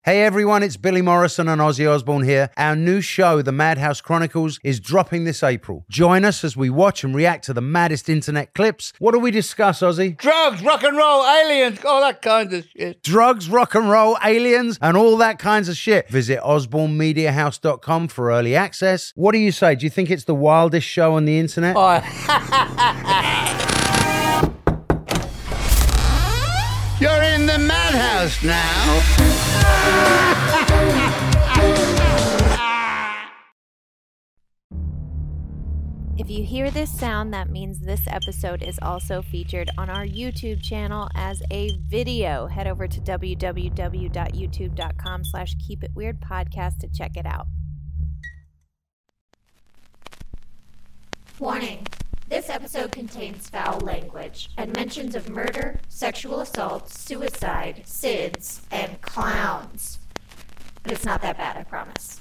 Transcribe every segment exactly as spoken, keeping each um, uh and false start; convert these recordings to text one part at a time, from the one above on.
Hey everyone, it's Billy Morrison and Ozzy Osbourne here. Our new show, The Madhouse Chronicles, is dropping this April. Join us as we watch and react to the maddest internet clips. What do we discuss, Ozzy? Drugs, rock and roll, aliens, all that kind of shit. Drugs, rock and roll, aliens, and all that kinds of shit. Visit osborne media house dot com for early access. What do you say? Do you think it's the wildest show on the internet? Oh. You're in the madhouse now. If you hear this sound, that means this episode is also featured on our YouTube channel as a video. Head over to w w w dot youtube dot com slash keep it weird podcast to check it out. Warning. This episode contains foul language and mentions of murder, sexual assault, suicide, S I D S, and clowns. But it's not that bad, I promise.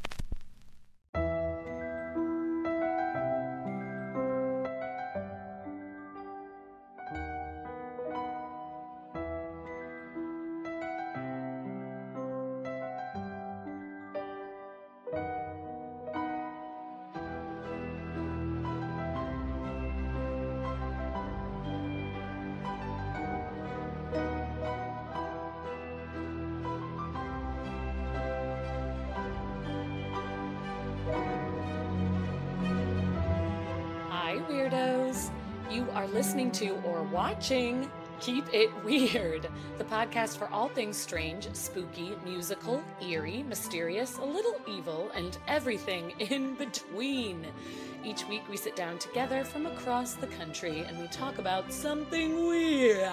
Listening to or watching Keep It Weird, the podcast for all things strange, spooky, musical, eerie, mysterious, a little evil, and everything in between. Each week we sit down together from across the country and we talk about something weird.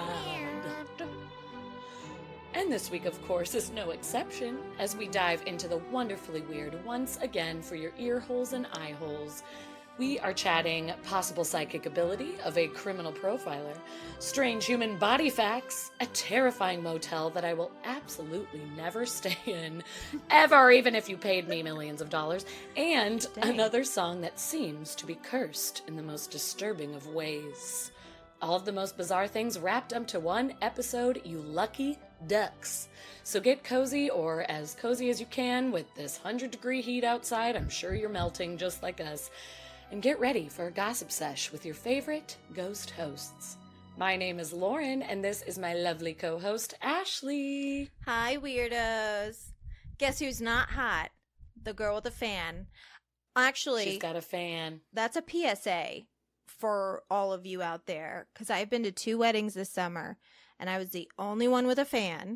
And this week, of course, is no exception as we dive into the wonderfully weird once again for your ear holes and eye holes. We are chatting possible psychic ability of a criminal profiler, strange human body facts, a terrifying motel that I will absolutely never stay in, ever, even if you paid me millions of dollars, and Dang. another song that seems to be cursed in the most disturbing of ways. All of the most bizarre things wrapped up to one episode, you lucky ducks. So get cozy, or as cozy as you can, with this one hundred degree heat outside. I'm sure you're melting just like us. And get ready for a gossip sesh with your favorite ghost hosts. My name is Lauren, and this is my lovely co-host, Ashley. Hi, weirdos. Guess who's not hot? The girl with a fan. Actually, she's got a fan. That's a P S A for all of you out there, because I've been to two weddings this summer, and I was the only one with a fan.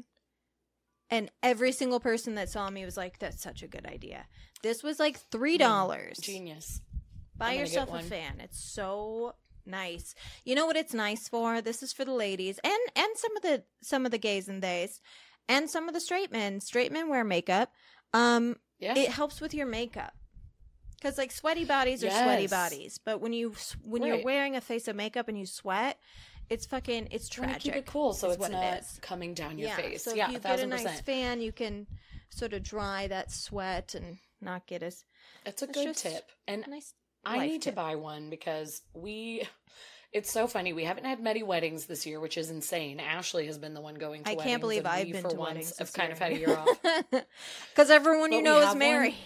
And every single person that saw me was like, that's such a good idea. This was like three dollars. Mm, genius. Buy yourself a fan. It's so nice. You know what it's nice for? This is for the ladies and and some of the some of the gays and theys and some of the straight men. Straight men wear makeup. Um, yeah. It helps with your makeup because like sweaty bodies are yes. sweaty bodies. But when you when right. you're wearing a face of makeup and you sweat, it's fucking it's tragic. Keep it cool so it's not it coming down your yeah. face. So yeah, if you get a nice fan, you can sort of dry that sweat and not get as. It's a good tip and. Nice I need tip. to buy one because we, it's so funny. We haven't had many weddings this year, which is insane. Ashley has been the one going to I weddings. I can't believe I've been for to once weddings. I've this kind year. of had a year off. Because everyone you but know is married.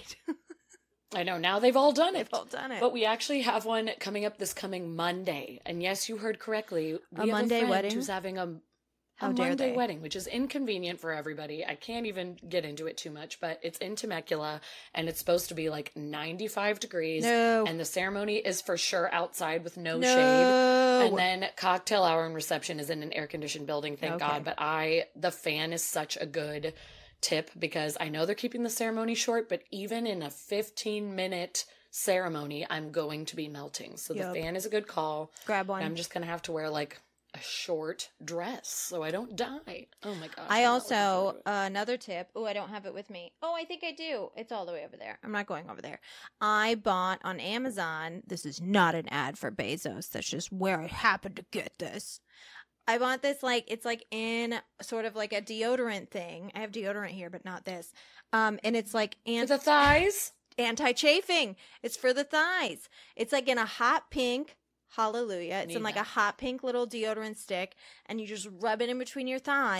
I know. Now they've all done it. They've all done it. But we actually have one coming up this coming Monday. And yes, you heard correctly. We a have Monday a friend wedding? who's having a How a dare Monday they? wedding, which is inconvenient for everybody. I can't even get into it too much, but it's in Temecula, and it's supposed to be like ninety-five degrees. No. And the ceremony is for sure outside with no, no. shade. And then cocktail hour and reception is in an air-conditioned building, thank okay. God. But I, the fan is such a good tip because I know they're keeping the ceremony short, but even in a fifteen-minute ceremony, I'm going to be melting. So yep. the fan is a good call. Grab one. I'm just going to have to wear like a short dress so I don't die. Oh my gosh. I also, uh, another tip. Oh, I don't have it with me. Oh, I think I do. It's all the way over there. I'm not going over there. I bought on Amazon. This is not an ad for Bezos. That's just where I happened to get this. I bought this, like, it's like in sort of like a deodorant thing. I have deodorant here, but not this. Um, and it's like anti- for the thighs? Anti-chafing. It's for the thighs. It's like in a hot pink. Hallelujah. It's Need in like that. a hot pink little deodorant stick, and you just rub it in between your thighs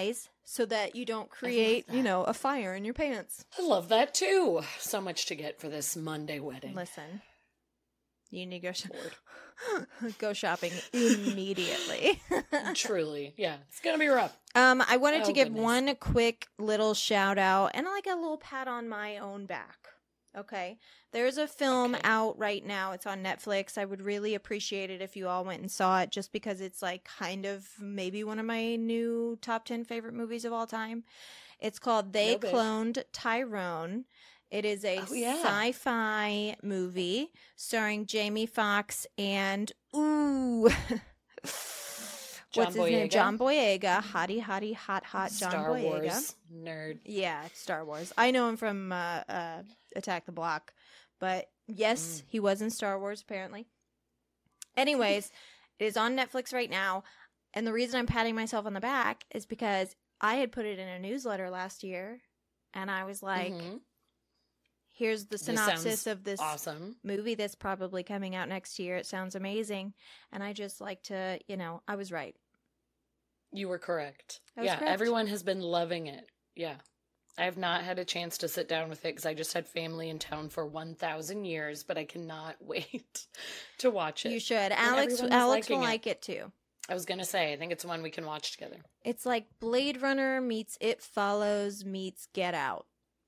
so that you don't create, you know, a fire in your pants. I love that too. So much to get for this Monday wedding. Listen, you need to go, sh- go shopping immediately. Truly. Yeah. It's going to be rough. Um, I wanted Oh, to give goodness. one quick little shout out and like a little pat on my own back. Okay. There's a film Okay. out right now. It's on Netflix. I would really appreciate it if you all went and saw it just because it's like kind of maybe one of my new top ten favorite movies of all time. It's called They No big. Cloned Tyrone. It is a Oh, yeah. sci-fi movie starring Jamie Foxx and ooh John what's his name? Boyega. John Boyega. Hottie, hottie, hot, hot John Star Boyega. Wars nerd. Yeah, Star Wars. I know him from uh, uh, Attack the Block. But yes, Mm. he was in Star Wars, apparently. Anyways, it is on Netflix right now. And the reason I'm patting myself on the back is because I had put it in a newsletter last year. And I was like, Mhm. here's the This synopsis sounds of this Awesome. movie that's probably coming out next year. It sounds amazing. And I just like to, you know, I was right. You were correct. I was yeah, correct. everyone has been loving it. Yeah. I have not had a chance to sit down with it because I just had family in town for one thousand years, but I cannot wait to watch it. You should. And Alex everyone is Alex will liking it. like it too. I was going to say, I think it's one we can watch together. It's like Blade Runner meets It Follows meets Get Out.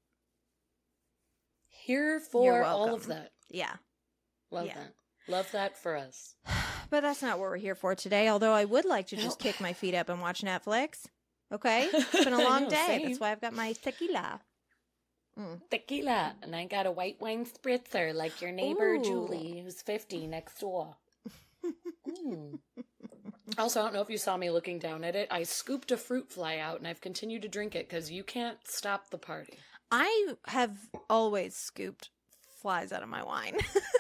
Here You're for all welcome. of that. Yeah. Love Yeah. that. Love that for us. But that's not what we're here for today, although I would like to just Nope. kick my feet up and watch Netflix. Okay? It's been a I long know, day. same. That's why I've got my tequila. Mm. Tequila. And I got a white wine spritzer like your neighbor Ooh. Julie, who's fifty next door. Mm. Also, I don't know if you saw me looking down at it. I scooped a fruit fly out and I've continued to drink it because you can't stop the party. I have always scooped flies out of my wine.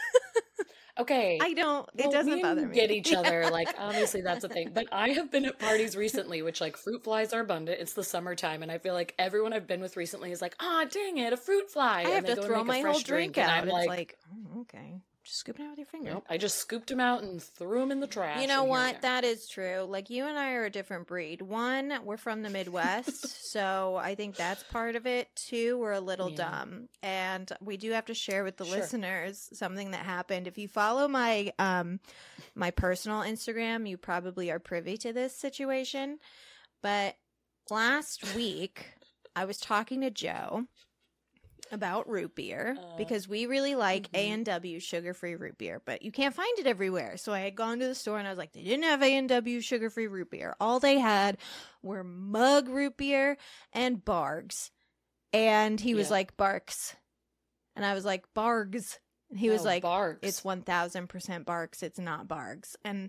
Okay. I don't, it well, doesn't we bother me. get each other. Like, obviously, that's a thing. But I have been at parties recently, which, like, fruit flies are abundant. It's the summertime. And I feel like everyone I've been with recently is like, ah, dang it, a fruit fly. I And have they to go and throw make a my fresh whole drink, and out. I'm It's like, like, oh, okay. Just scooping it out with your finger. nope. I just scooped them out and threw them in the trash. You know and here what? they are. That is true. Like, you and I are a different breed. One, we're from the Midwest, so I think that's part of it. Two, we're a little Yeah. dumb. And we do have to share with the Sure. listeners something that happened. If you follow my um my personal Instagram, you probably are privy to this situation. But last week, I was talking to Joe about root beer Uh, because we really like mhm. A and W sugar-free root beer, but you can't find it everywhere. So I had gone to the store and I was like, they didn't have A and W sugar-free root beer. All they had were mug root beer and Bargs. And he was Yeah. like, Barks. And I was like, Bargs. And he was Oh, like, Barks. it's one thousand percent Barks. It's not Bargs. And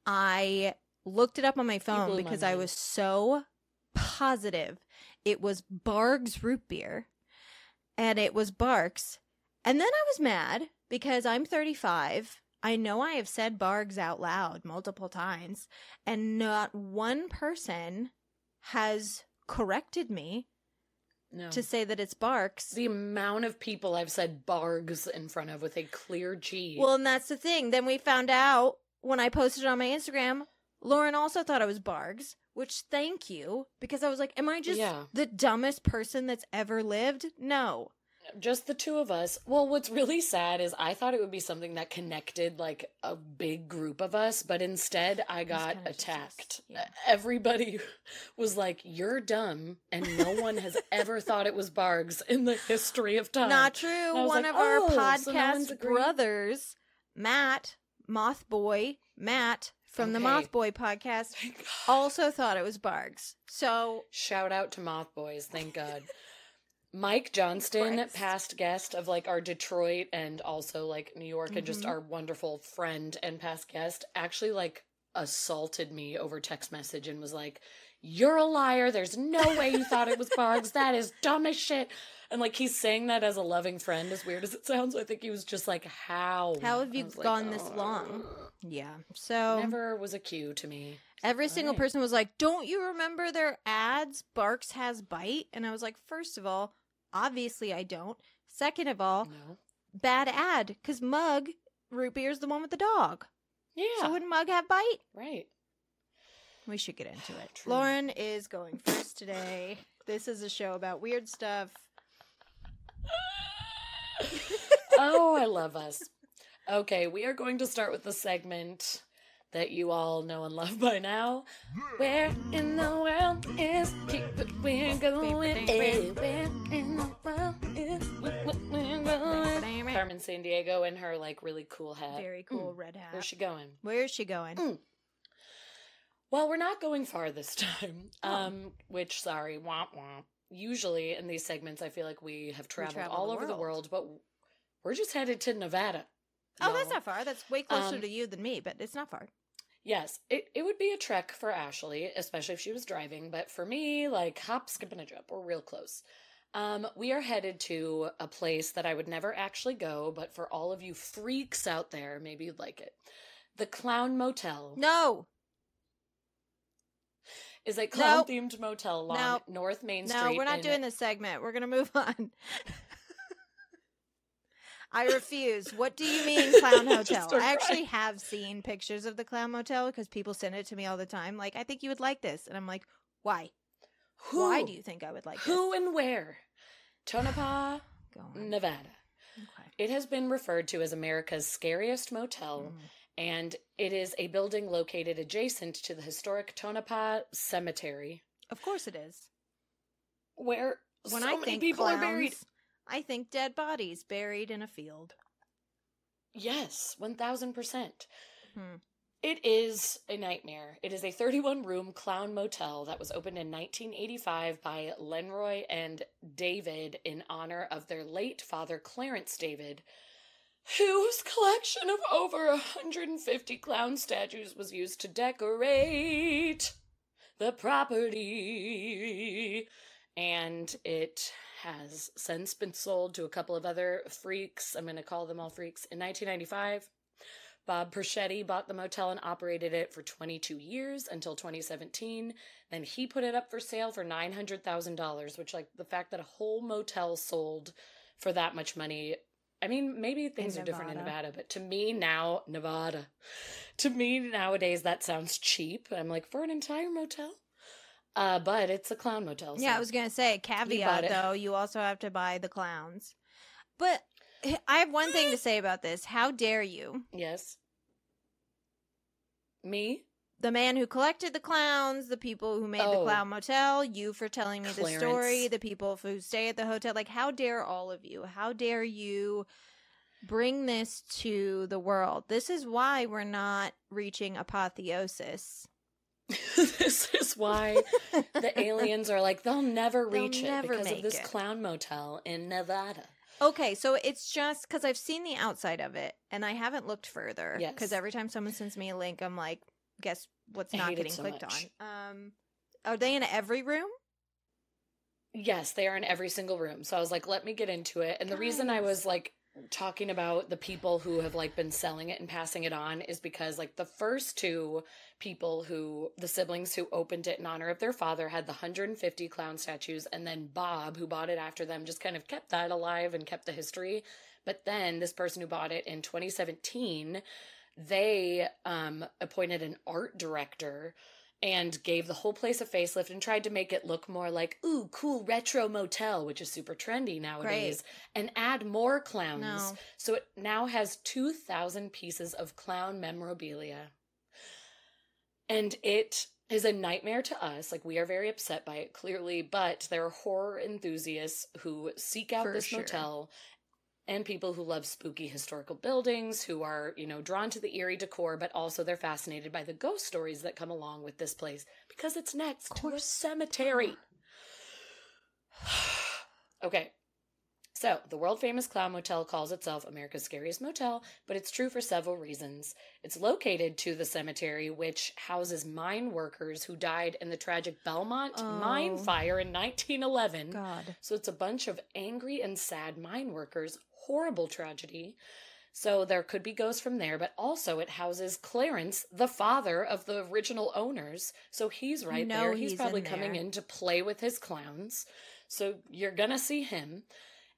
I looked it up on my phone blew my because I mind. was so positive it was Bargs root beer. And it was Barks. And then I was mad because I'm thirty-five. I know I have said Bargs out loud multiple times, and not one person has corrected me No. to say that it's Barks. The amount of people I've said Bargs in front of with a clear G. Well, and that's the thing. Then we found out when I posted it on my Instagram, Lauren also thought it was Bargs, which thank you, because I was like, am I just Yeah. the dumbest person that's ever lived? No. Just the two of us. Well, what's really sad is I thought it would be something that connected like a big group of us, but instead I got kinda just us, attacked. yeah. Everybody was like, "You're dumb," and no one has ever thought it was Bargs in the history of time. Not true. I was One like, of our "Oh, so no podcast one's agreed?" brothers, Matt, Mothboy, Matt from the Okay. Mothboy podcast, Thank God. also thought it was Bargs. So, Shout out to Moth Boys, thank God. Mike Johnston, Christ. past guest of like our Detroit and also like New York, and just Mhm. our wonderful friend and past guest, actually like assaulted me over text message and was like, "You're a liar. There's no way you thought it was Bargs. That is dumb as shit." And like he's saying that as a loving friend, as weird as it sounds. I think he was just like, "How? how have I you was like, gone this "Oh." long? Yeah. So, Never was a cue to me. every single Alright. person was like, don't you remember their ads? Barks has bite. And I was like, first of all, obviously I don't. Second of all, No. bad ad, because Mug root beer is the one with the dog. Yeah. So would Mug have bite? right. We should get into it. True. Lauren is going first today. This is a show about weird stuff. Oh, I love us. Okay, we are going to start with the segment that you all know and love by now. Where in the world is we're going? Where in the world is we're going? Carmen Sandiego in her like really cool hat. Very cool mm. red hat. Where's she going? Where is she going? Mm. Well, we're not going far this time. Oh. Um, which sorry, womp womp. Usually in these segments, I feel like we have traveled travel all the over world. the world, but we're just headed to Nevada. Oh, y'all. that's not far. That's way closer Um, to you than me, but it's not far. Yes, it, it would be a trek for Ashley, especially if she was driving. But for me, like, hop, skip, and a jump. We're real close. Um, we are headed to a place that I would never actually go, but for all of you freaks out there, maybe you'd like it. The Clown Motel No. is a Nope. clown-themed motel along Nope. North Main No, Street. we're not in- doing this segment. We're going to move on. I refuse. What do you mean Clown Hotel? Just start I actually crying. have seen pictures of the Clown Motel because people send it to me all the time. Like, I think you would like this. And I'm like, why? Who, Why do you think I would like Who this? and where? Tonopah, Go on. Nevada. Okay. It has been referred to as America's scariest motel, Mm. and it is a building located adjacent to the historic Tonopah Cemetery, Of course it is. where When so I many think people clowns, are buried. I think dead bodies buried in a field. Yes, one thousand percent. Hmm. It is a nightmare. It is a thirty-one room clown motel that was opened in nineteen eighty-five by Lenroy and David in honor of their late father, Clarence David, whose collection of over one hundred fifty clown statues was used to decorate the property. And it has since been sold to a couple of other freaks. I'm going to call them all freaks. In nineteen ninety-five, Bob Perschetti bought the motel and operated it for twenty-two years until twenty seventeen. Then he put it up for sale for nine hundred thousand dollars, which, like, the fact that a whole motel sold for that much money. I mean, maybe things In are different in Nevada. Nevada, but to me now, Nevada, to me nowadays, that sounds cheap. I'm like, for an entire motel? Uh, but it's a clown motel. Yeah, so- I was going to say, bought caveat, it. though, you also have to buy the clowns. But I have one thing to say about this. How dare you? Yes. Me? The man who collected the clowns, the people who made the Oh. clown motel, you for telling me the story, Clarence. the people who stay at the hotel. Like, how dare all of you? How dare you bring this to the world? This is why we're not reaching apotheosis. This is why the aliens are like, they'll never They'll reach never it because make of this it. clown motel in Nevada. Okay, so it's just because I've seen the outside of it and I haven't looked further. Yes. Because every time someone sends me a link, I'm like, guess what's I not hate it getting so clicked much. on? Um, are they in every room? Yes, they are in every single room. So I was like, let me get into it. And the reason I was Guys. like talking about the people who have like been selling it and passing it on is because like the first two people who, the siblings who opened it in honor of their father, had the one hundred fifty clown statues. And then Bob, who bought it after them, just kind of kept that alive and kept the history. But then this person who bought it in twenty seventeen, they um, appointed an art director and gave the whole place a facelift and tried to make it look more like, ooh, cool retro motel, which is super trendy nowadays, and add more clowns. No. So it now has two thousand pieces of clown memorabilia. And it is a nightmare to us. Like, we are very upset by it, clearly, but there are horror enthusiasts who seek out For this sure. motel, and people who love spooky historical buildings, who are, you know, drawn to the eerie decor, but also they're fascinated by the ghost stories that come along with this place because it's next to a cemetery. Okay. So, the world famous Clown Motel calls itself America's Scariest Motel, but it's true for several reasons. It's located to the cemetery, which houses mine workers who died in the tragic Belmont Oh. mine fire in nineteen eleven. God. So it's a bunch of angry and sad mine workers. Horrible tragedy. So there could be ghosts from there, but also it houses Clarence, the father of the original owners. So he's right know there. He's, he's probably in coming there. in to play with his clowns. So you're gonna see him.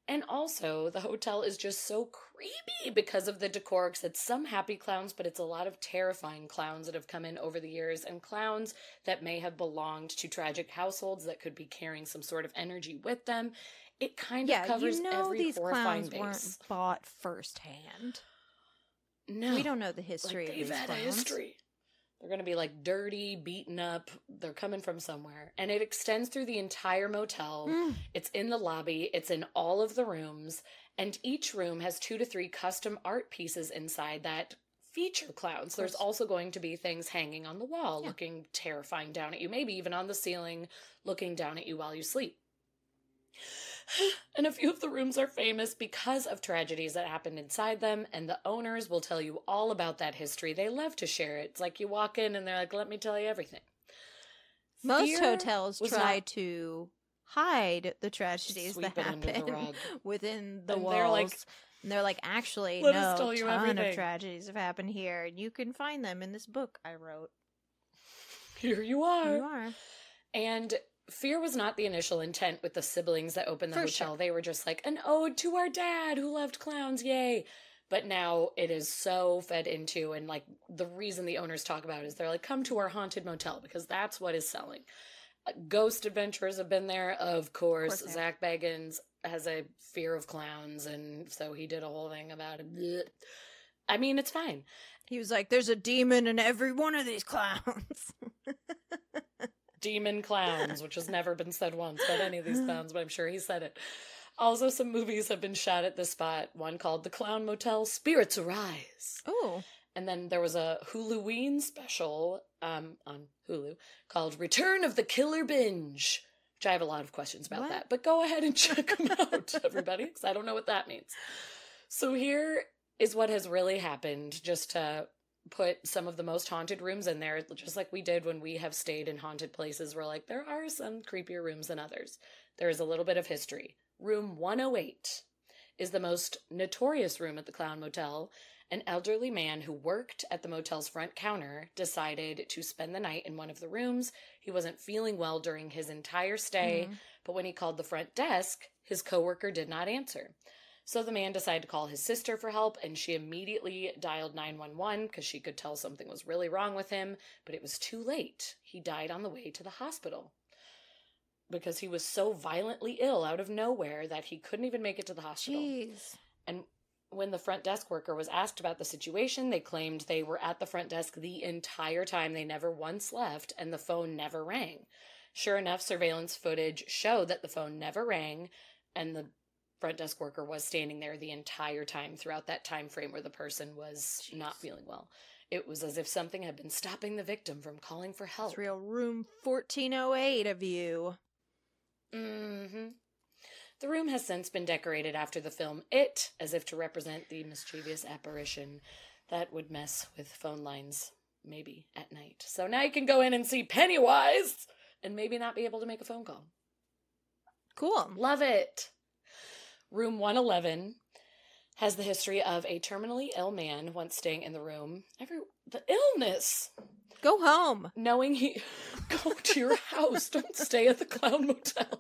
And also, the hotel is just so creepy because of the decor, because it's some happy clowns, but it's a lot of terrifying clowns that have come in over the years, and clowns that may have belonged to tragic households that could be carrying some sort of energy with them. It kind yeah, of covers you know every these horrifying clowns base. weren't bought firsthand. No. We don't know the history like, of they've these had clowns. a history. They're going to be like dirty, beaten up. They're coming from somewhere. And it extends through the entire motel. Mm. It's in the lobby. It's in all of the rooms. And each room has two to three custom art pieces inside that feature clowns. There's also going to be things hanging on the wall, Yeah. looking terrifying down at you. Maybe even on the ceiling, looking down at you while you sleep. And a few of the rooms are famous because of tragedies that happened inside them, and the owners will tell you all about that history. They love to share it. It's like you walk in and they're like, let me tell you everything. Most Fear hotels was try not- to hide the tragedies Sweep that it under the happen rug. within the And walls. they're like, and they're like, actually, "Let no, us tell you ton everything." of tragedies have happened here. You can find them in this book I wrote. Here you are. You are. And fear was not the initial intent with the siblings that opened the For hotel. sure. They were just like, an ode to our dad who loved clowns, yay. But now it is so fed into, and like the reason the owners talk about it is they're like, come to our haunted motel, because that's what is selling. Uh, Ghost adventurers have been there, of course. Of course they Zach Bagans has a fear of clowns, and so he did a whole thing about it. Blech. I mean, it's fine. He was like, there's a demon in every one of these clowns. Demon clowns, which has never been said once about any of these clowns, but I'm sure he said it. Also, some movies have been shot at this spot. One called The Clown Motel, Spirits Arise. Oh. And then there was a Huluween special um, on Hulu called Return of the Killer Binge, which I have a lot of questions about What? that. But go ahead and check them out, everybody, because I don't know what that means. So here is what has really happened, just to put some of the most haunted rooms in there, just like we did when we have stayed in haunted places. We're like, there are some creepier rooms than others. There is a little bit of history. Room one oh eight is the most notorious room at the Clown Motel. An elderly man who worked at the motel's front counter decided to spend the night in one of the rooms. He wasn't feeling well during his entire stay, Mhm. but when he called the front desk, his coworker did not answer. So the man decided to call his sister for help, and she immediately dialed nine one one because she could tell something was really wrong with him, but it was too late. He died on the way to the hospital because he was so violently ill out of nowhere that he couldn't even make it to the hospital. Jeez. And when the front desk worker was asked about the situation, they claimed they were at the front desk the entire time. They never once left, and the phone never rang. Sure enough, surveillance footage showed that the phone never rang, and the front desk worker was standing there the entire time throughout that time frame where the person was Jeez. not feeling well. It was as if something had been stopping the victim from calling for help. It's real room fourteen oh eight of you. Mm-hmm. The room has since been decorated after the film It, as if to represent the mischievous apparition that would mess with phone lines, maybe, at night. So now you can go in and see Pennywise and maybe not be able to make a phone call. Cool. Love it! Room one eleven has the history of a terminally ill man once staying in the room. Every the illness! Go home. Knowing he... Go to your house. Don't stay at the Clown Motel.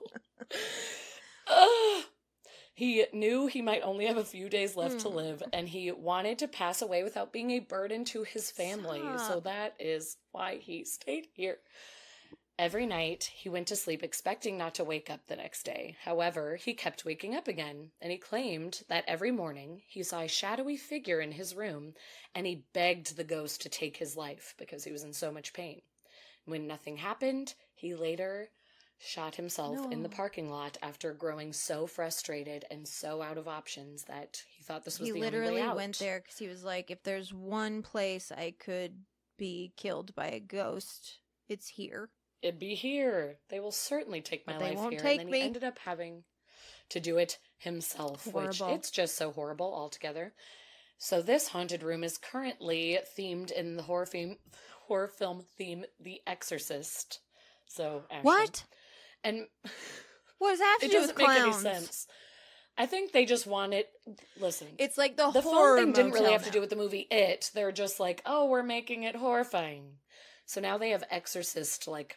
Ugh. He knew he might only have a few days left to Hmm. live, and he wanted to pass away without being a burden to his family. So Stop. that is why he stayed here. Every night, he went to sleep expecting not to wake up the next day. However, he kept waking up again, and he claimed that every morning he saw a shadowy figure in his room, and he begged the ghost to take his life because he was in so much pain. When nothing happened, he later shot himself in the No. parking lot after growing so frustrated and so out of options that he thought this was He the literally only way out. went there because he was like, if there's one place I could be killed by a ghost, it's here. It'd be here. They will certainly take my But they life won't here. take and then me. he ended up having to do it himself, which Horrible. it's just so horrible altogether. So this haunted room is currently themed in the horror film, horror film theme, The Exorcist. So Ashley. What? And What does that have to it do with doesn't make any clowns? sense. I think they just want it. Listen, It's like the, the horror film thing didn't really motel have to now. do with the movie It. They're just like, oh, we're making it horrifying. So now they have Exorcist like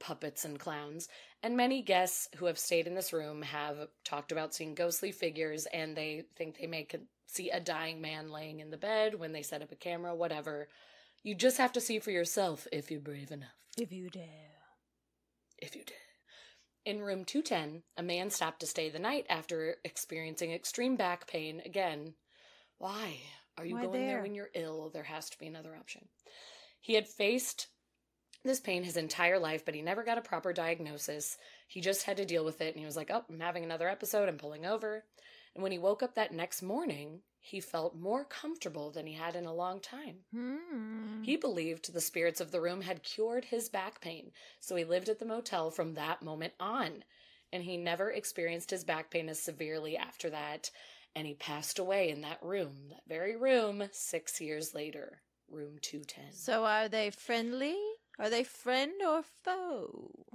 puppets and clowns, and many guests who have stayed in this room have talked about seeing ghostly figures, and they think they may see a dying man laying in the bed when they set up a camera, whatever. You just have to see for yourself if you're brave enough. If you dare. If you dare. In room two ten, a man stopped to stay the night after experiencing extreme back pain again. Why? Are you Why going there? there when you're ill? There has to be another option. He had faced this pain his entire life, but he never got a proper diagnosis. He just had to deal with it, and he was like, oh, I'm having another episode, I'm pulling over. And when he woke up that next morning, he felt more comfortable than he had in a long time. Hmm. He believed the spirits of the room had cured his back pain, so he lived at the motel from that moment on. And he never experienced his back pain as severely after that, and he passed away in that room, that very room, six years later, room two ten. So are they friendly? Are they friend or foe?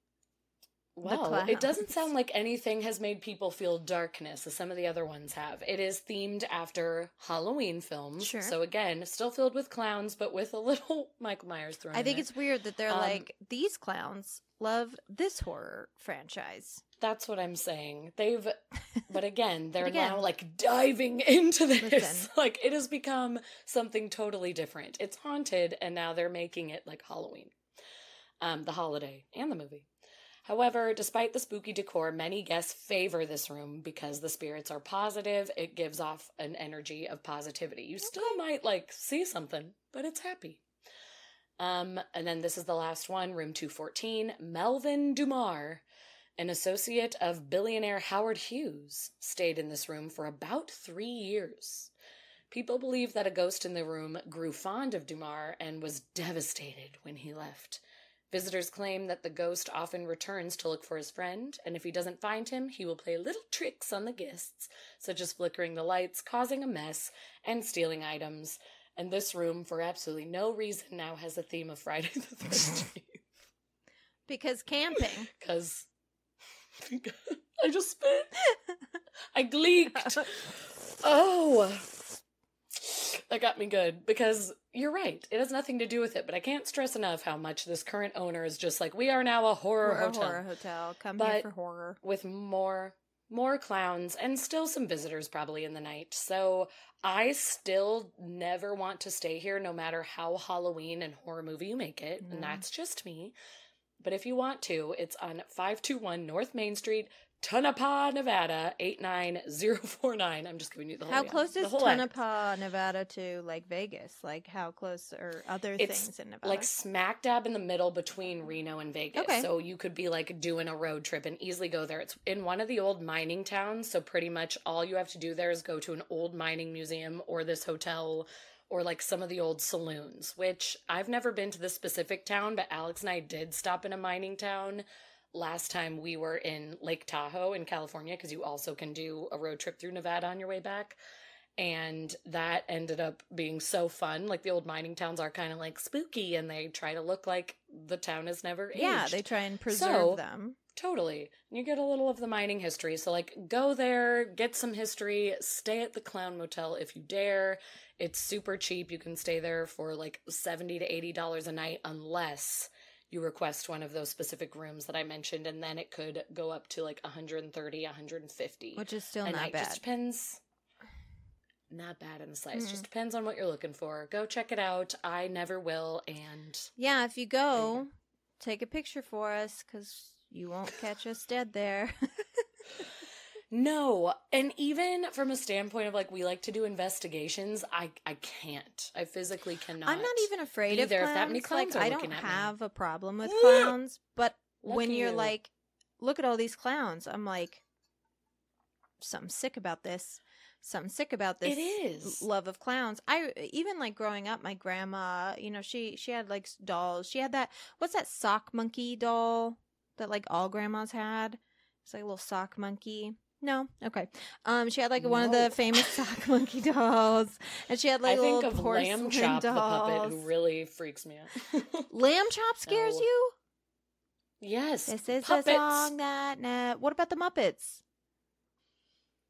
Well, it doesn't sound like anything has made people feel darkness, as some of the other ones have. It is themed after Halloween films. Sure. So again, still filled with clowns, but with a little Michael Myers thrown I think in it's weird that they're Um, like, these clowns love this horror franchise. That's what I'm saying. They've, but again, they're again- now like diving into this. Listen. Like it has become something totally different. It's haunted, and now they're making it like Halloween, um, the holiday and the movie. However, despite the spooky decor, many guests favor this room because the spirits are positive. It gives off an energy of positivity. You still might like see something, but it's happy. Um, and then this is the last one, room two fourteen. Melvin Dumar, an associate of billionaire Howard Hughes, stayed in this room for about three years. People believe that a ghost in the room grew fond of Dumar and was devastated when he left. Visitors claim that the ghost often returns to look for his friend, and if he doesn't find him, he will play little tricks on the guests, such as flickering the lights, causing a mess, and stealing items. And this room, for absolutely no reason, now has a theme of Friday the thirteenth. Because camping. Because I just spit. I gleeked. Oh, that got me good. Because you're right. It has nothing to do with it. But I can't stress enough how much this current owner is just like, we are now a horror We're a hotel. horror hotel. Come But here for horror. with more more clowns and still some visitors probably in the night. So I still never want to stay here no matter how Halloween and horror movie you make it. Mm. And that's just me. But if you want to, it's on five two one North Main Street, Tonopah, Nevada, eight nine zero four nine. I'm just giving you the whole How yeah, close the is whole address. Tonopah, Nevada to like Vegas? Like how close are other It's things in Nevada? like smack dab in the middle between Reno and Vegas. Okay. So you could be like doing a road trip and easily go there. It's in one of the old mining towns. So pretty much all you have to do there is go to an old mining museum or this hotel or like some of the old saloons, which I've never been to this specific town, but Alex and I did stop in a mining town last time we were in Lake Tahoe in California, because you also can do a road trip through Nevada on your way back. And that ended up being so fun. Like the old mining towns are kind of like spooky and they try to look like the town has never aged. yeah, they try and preserve So, them. Totally. You get a little of the mining history. So like go there, get some history, stay at the Clown Motel if you dare. It's super cheap. You can stay there for like seventy to eighty dollars a night unless you request one of those specific rooms that I mentioned, and then it could go up to like one hundred thirty, one hundred fifty. Which is still a not night. bad. Just depends. Not bad in the slice. Mhm. Just depends on what you're looking for. Go check it out. I never will, and Yeah, if you go, take a picture for us because you won't catch us dead there. no. And even from a standpoint of like we like to do investigations, I I can't. I physically cannot. I'm not even afraid be of there if clowns. that many clowns like, are I don't looking at me. have a problem with clowns, but when Lucky you're you. like, look at all these clowns, I'm like, something sick about this. Something sick about this It is. love of clowns. I even like growing up, my grandma, you know, she she had like dolls. She had that, what's that sock monkey doll that like all grandmas had? It's like a little sock monkey. No, okay. Um, she had like one of No. the famous sock monkey dolls, and she had like I think little of porcelain Lamb Chop, the puppet, dolls. who really freaks me out. Lamb Chop scares No. you? Yes. This is puppets. a song that. Nah. What about the Muppets?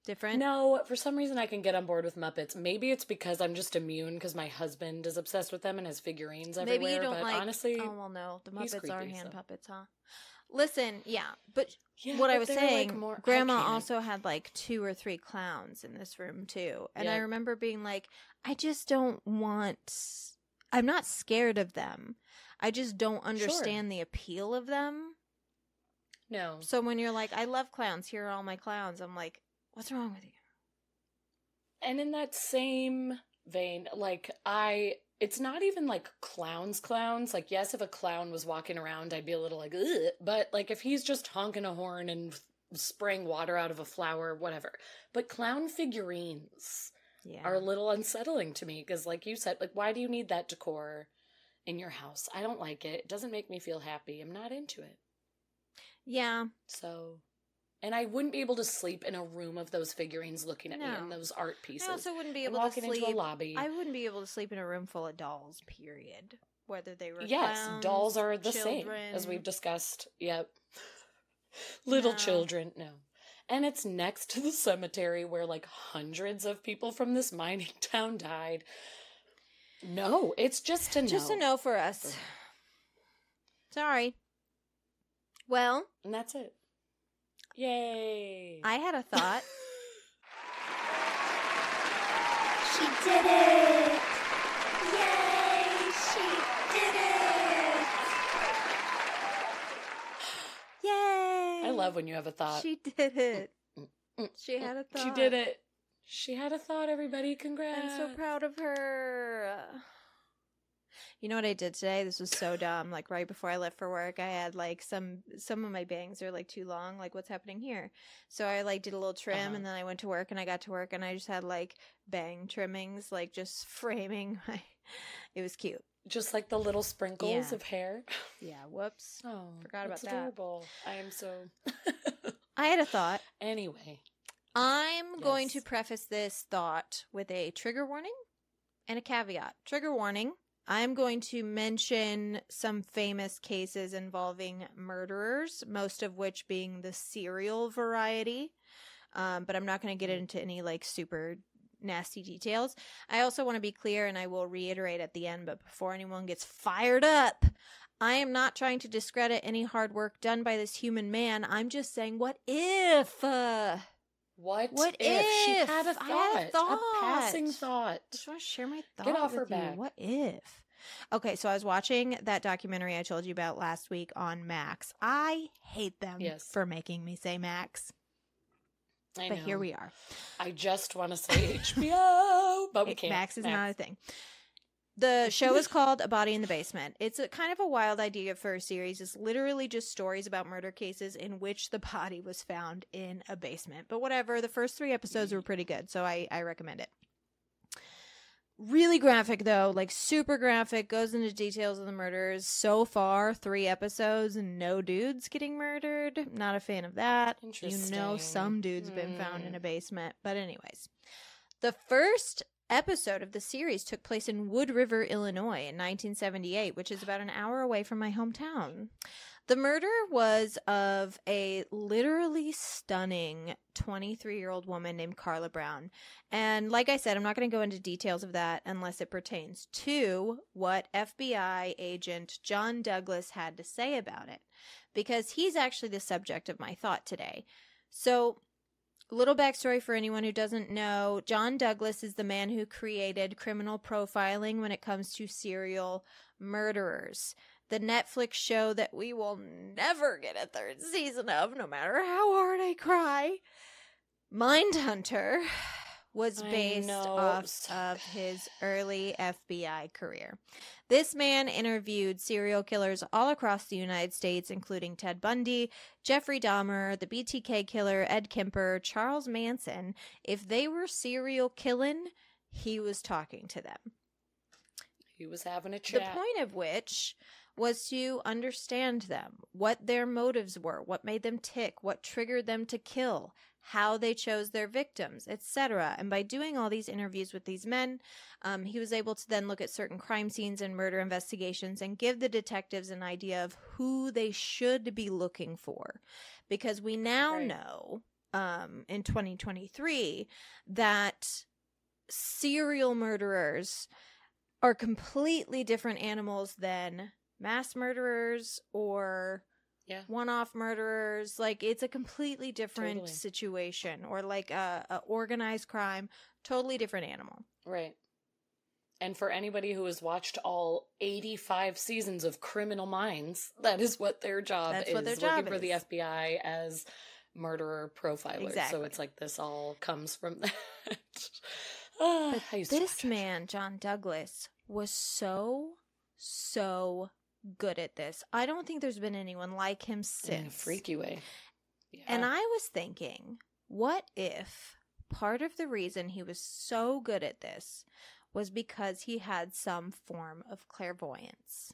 Different? No, for some reason I can get on board with Muppets. Maybe it's because I'm just immune because my husband is obsessed with them and has figurines everywhere. Maybe you don't but like. honestly, oh well, no, the he's Muppets are creepy, hand so. puppets, huh? Listen, yeah, but Yeah, what I but was they're, saying, like, more- I Grandma can't. also had like two or three clowns in this room too, and I Yep. remember being like, I just don't want. I'm not scared of them. I just don't understand the appeal of them. No. So when you're like, I love clowns, here are all my clowns, I'm like, what's wrong with you? And in that same vein, like, I, it's not even like clowns, clowns. Like, yes, if a clown was walking around, I'd be a little like, ugh. But, like, if he's just honking a horn and spraying water out of a flower, whatever. But clown figurines Yeah. are a little unsettling to me because, like you said, like, why do you need that decor in your house? I don't like it. It doesn't make me feel happy. I'm not into it. Yeah. So, and I wouldn't be able to sleep in a room of those figurines looking at me No. and those art pieces. I also wouldn't be and able to walking sleep. into a lobby. I wouldn't be able to sleep in a room full of dolls, period. Whether they were Yes, clowns, dolls are the children. same, as we've discussed. Yep. Little No. children, no. And it's next to the cemetery where, like, hundreds of people from this mining town died. No, it's just a no. Just a no for us. Sorry. Well, And that's it. Yay. I had a thought. She did it! Yay! She did it! Yay! I love when you have a thought. She did it. Mm, She had a thought. She did it. She had a thought, everybody. Congrats. I'm so proud of her. You know what I did today? This was so dumb. Like right before I left for work, I had like some some of my bangs are like too long. Like what's happening here? So I like did a little trim, Uh-huh. and then I went to work, and I got to work, and I just had like bang trimmings, like just framing my. It was cute. Just like the little sprinkles Yeah. of hair. Yeah. Whoops. Oh, Forgot that's about that. adorable. I am so. I had a thought. Anyway. I'm going to Yes. preface this thought with a trigger warning and a caveat. Trigger warning. I'm going to mention some famous cases involving murderers, most of which being the serial variety. Um, but I'm not going to get into any like super nasty details. I also want to be clear, and I will reiterate at the end, but before anyone gets fired up, I am not trying to discredit any hard work done by this human man. I'm just saying, what if? Uh, What, What if, she if? had a I thought? had a thought. passing thought. I just want to share my thought Get off with her you. back. What if? Okay, so I was watching that documentary I told you about last week on Max. I hate them Yes. for making me say Max, I but know. here we are. I just want to say H B O, but we It- can't. Max is not a thing. The show is called A Body in the Basement. It's a kind of a wild idea for a series. It's literally just stories about murder cases in which the body was found in a basement. But whatever, the first three episodes were pretty good, so I, I recommend it. Really graphic, though, like super graphic, goes into details of the murders. So far, three episodes, and no dudes getting murdered. Not a fan of that. You know, Interesting. some dude's been found in Hmm. a basement. But anyways, the first episode of the series took place in Wood River, Illinois in nineteen seventy-eight, which is about an hour away from my hometown. The murder was of a literally stunning twenty-three-year-old woman named Carla Brown. And like I said, I'm not going to go into details of that unless it pertains to what F B I agent John Douglas had to say about it, because he's actually the subject of my thought today. So, a little backstory for anyone who doesn't know. John Douglas is the man who created criminal profiling when it comes to serial murderers. The Netflix show that we will never get a third season of, no matter how hard I cry. Mindhunter was I based know. off So of his early F B I career. This man interviewed serial killers all across the United States, including Ted Bundy, Jeffrey Dahmer, the B T K killer, Ed Kemper, Charles Manson. If they were serial killing, he was talking to them. He was having a The chat. point of which was to understand them, what their motives were, what made them tick, what triggered them to kill, how they chose their victims, et cetera. And by doing all these interviews with these men, um, he was able to then look at certain crime scenes and murder investigations and give the detectives an idea of who they should be looking for. Because we now Right. know um, in twenty twenty-three that serial murderers are completely different animals than mass murderers or Yeah. one-off murderers. Like, it's a completely different Totally. situation, or like a, a organized crime, totally different animal. Right. And for anybody who has watched all eighty-five seasons of Criminal Minds, that is what their job That's is. what their working job for is. the F B I as murderer profilers. Exactly. So it's like this all comes from that. Ah, I used to This watch it. man, John Douglas, was so, so good at this. I don't think there's been anyone like him In a since. freaky way. Yeah. And I was thinking, what if part of the reason he was so good at this was because he had some form of clairvoyance?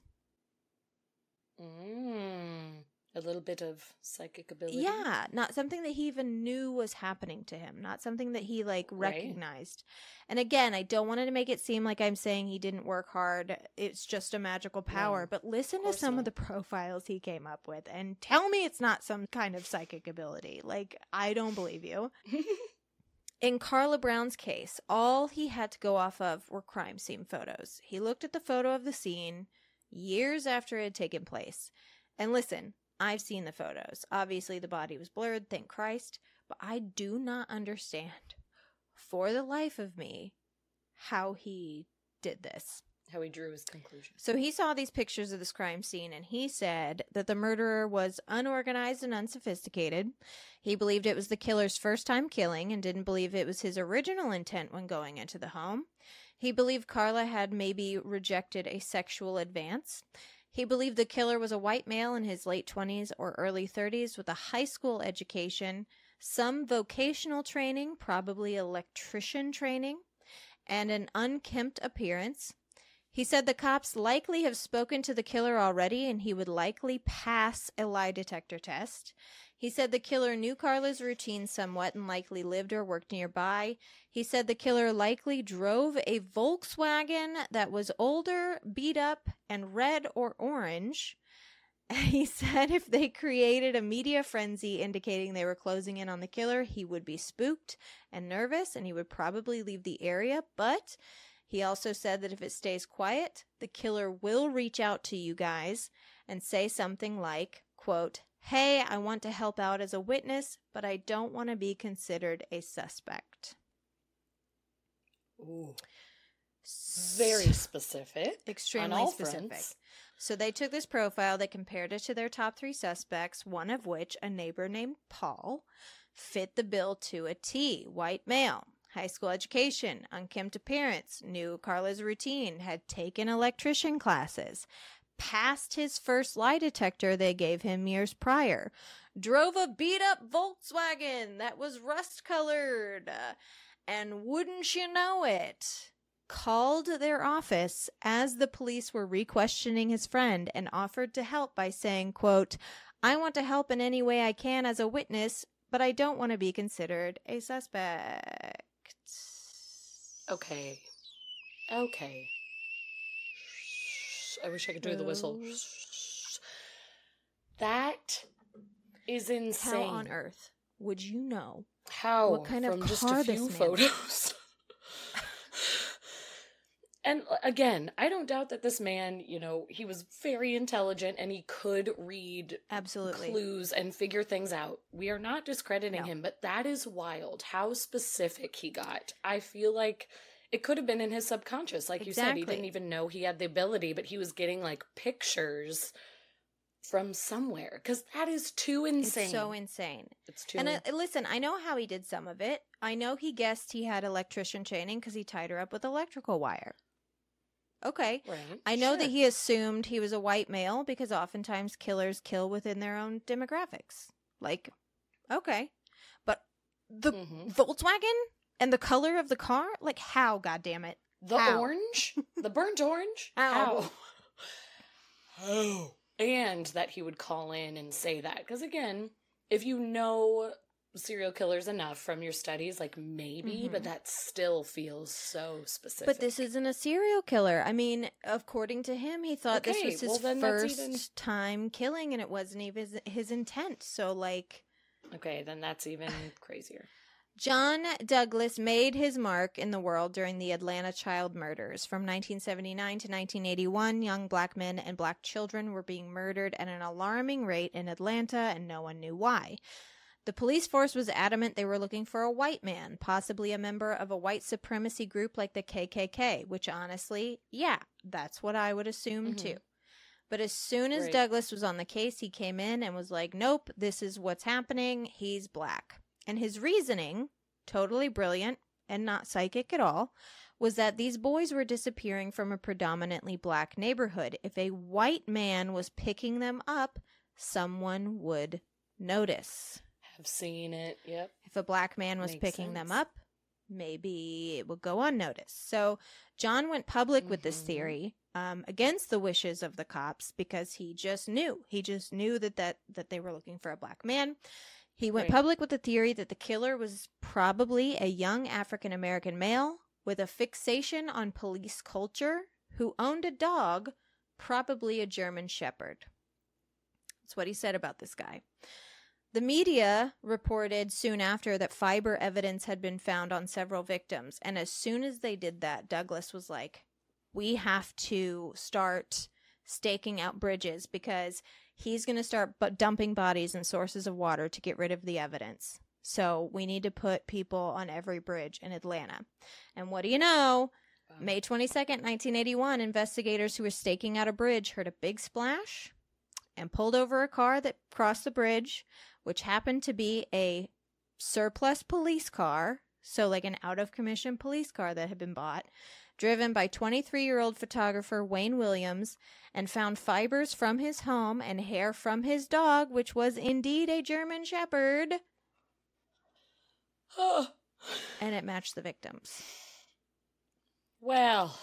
Mm, a little bit of psychic ability. Yeah, not something that he even knew was happening to him, not something that he like Right. recognized. And again, I don't want to make it seem like I'm saying he didn't work hard. It's just a magical power. No, but listen to course some not. of the profiles he came up with and tell me it's not some kind of psychic ability. Like, I don't believe you. In Carla Brown's case, all he had to go off of were crime scene photos. He looked at the photo of the scene years after it had taken place. And listen, I've seen the photos. Obviously, the body was blurred, thank Christ. But I do not understand, for the life of me, how he did this. How he drew his conclusion. So he saw these pictures of this crime scene and he said that the murderer was unorganized and unsophisticated. He believed it was the killer's first time killing and didn't believe it was his original intent when going into the home. He believed Carla had maybe rejected a sexual advance. He believed the killer was a white male in his late twenties or early thirties with a high school education, some vocational training, probably electrician training, and an unkempt appearance. He said the cops likely have spoken to the killer already and he would likely pass a lie detector test. He said the killer knew Carla's routine somewhat and likely lived or worked nearby. He said the killer likely drove a Volkswagen that was older, beat up, and red or orange. He said if they created a media frenzy indicating they were closing in on the killer, he would be spooked and nervous and he would probably leave the area, but he also said that if it stays quiet, the killer will reach out to you guys and say something like, quote, "Hey, I want to help out as a witness, but I don't want to be considered a suspect." Ooh. Very specific. Extremely on all specific. fronts. So they took this profile, they compared it to their top three suspects, one of which, a neighbor named Paul, fit the bill to a T. White male, high school education, unkempt appearance, knew Carla's routine, had taken electrician classes, passed his first lie detector they gave him years prior, drove a beat-up Volkswagen that was rust-colored, uh, and wouldn't you know it, called their office as the police were re-questioning his friend and offered to help by saying, quote, "I want to help in any way I can as a witness, but I don't want to be considered a suspect." Okay. Okay. I wish I could do the whistle. Oh. That is insane. How on earth would you know How? what kind of From just car a few this man was? photos. And again, I don't doubt that this man, you know, he was very intelligent and he could read Absolutely. clues and figure things out. We are not discrediting No. him, but that is wild how specific he got. I feel like it could have been in his subconscious. Like you said, he Exactly. didn't even know he had the ability, but he was getting like pictures from somewhere because that is too insane. It's so insane. It's too And uh, listen, I know how he did some of it. I know he guessed he had electrician training because he tied her up with electrical wire. Okay. right. I know Sure. that he assumed he was a white male because oftentimes killers kill within their own demographics. Like, okay. But the Mhm. Volkswagen and the color of the car? Like, how, goddammit? The How? orange? The burnt orange? How? How? How? And that he would call in and say that. Because again, if you know serial killers enough from your studies, like maybe, Mhm. but that still feels so specific. But this isn't a serial killer. I mean, according to him, he thought this Okay, was his well, then that's first even- time killing and it wasn't even his, his intent. So, like, Okay, then that's even crazier. John Douglas made his mark in the world during the Atlanta child murders. From nineteen seventy-nine to nineteen eighty-one, young black men and black children were being murdered at an alarming rate in Atlanta, and no one knew why. The police force was adamant they were looking for a white man, possibly a member of a white supremacy group like the K K K, which honestly, yeah, that's what I would assume mm-hmm. too. But as soon as right. Douglas was on the case, he came in and was like, nope, this is what's happening. He's black. And his reasoning, totally brilliant and not psychic at all, was that these boys were disappearing from a predominantly black neighborhood. If a white man was picking them up, someone would notice. Have seen it, yep. If a black man was Makes picking sense. them up, maybe it would go unnoticed. So John went public mm-hmm. with this theory um, against the wishes of the cops because he just knew. He just knew that, that, that they were looking for a black man. He went right. public with the theory that the killer was probably a young African-American male with a fixation on police culture who owned a dog, probably a German Shepherd. That's what he said about this guy. The media reported soon after that fiber evidence had been found on several victims. And as soon as they did that, Douglas was like, we have to start staking out bridges because he's going to start bu- dumping bodies in sources of water to get rid of the evidence. So we need to put people on every bridge in Atlanta. And what do you know? Wow. May twenty-second, nineteen eighty-one, investigators who were staking out a bridge heard a big splash and pulled over a car that crossed the bridge, which happened to be a surplus police car, so like an out-of-commission police car that had been bought, driven by twenty-three-year-old photographer Wayne Williams, and found fibers from his home and hair from his dog, which was indeed a German Shepherd. And it matched the victims. Well,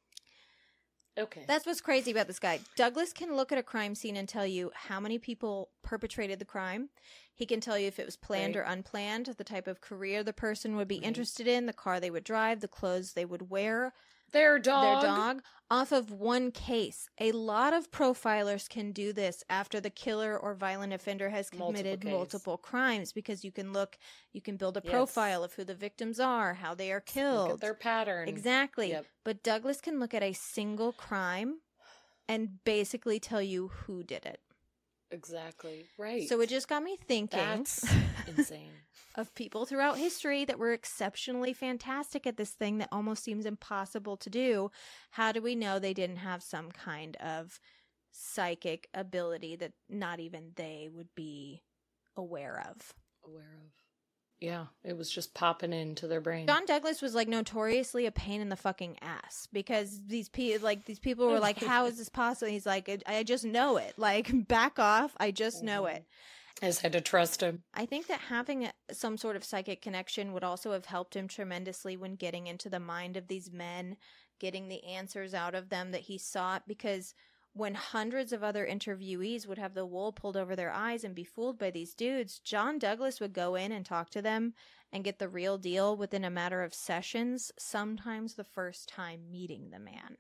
okay. That's what's crazy about this guy. Douglas can look at a crime scene and tell you how many people perpetrated the crime. He can tell you if it was planned right. or unplanned, the type of career the person would be right. interested in, the car they would drive, the clothes they would wear. Their dog. Their dog. Off of one case. A lot of profilers can do this after the killer or violent offender has committed multiple, multiple crimes because you can look, you can build a yes. profile of who the victims are, how they are killed. Look at their pattern. Exactly. Yep. But Douglas can look at a single crime and basically tell you who did it. Exactly. Right. So it just got me thinking. That's insane. Of people throughout history that were exceptionally fantastic at this thing that almost seems impossible to do. How do we know they didn't have some kind of psychic ability that not even they would be aware of? Aware of. Yeah, it was just popping into their brain. John Douglas was like notoriously a pain in the fucking ass because these people, like these people were like, "How is this possible?" He's like, "I, I just know it. Like, back off. I just mm-hmm. know it." I just had to trust him. I think that having a, some sort of psychic connection would also have helped him tremendously when getting into the mind of these men, getting the answers out of them that he sought, because when hundreds of other interviewees would have the wool pulled over their eyes and be fooled by these dudes, John Douglas would go in and talk to them and get the real deal within a matter of sessions, sometimes the first time meeting the man.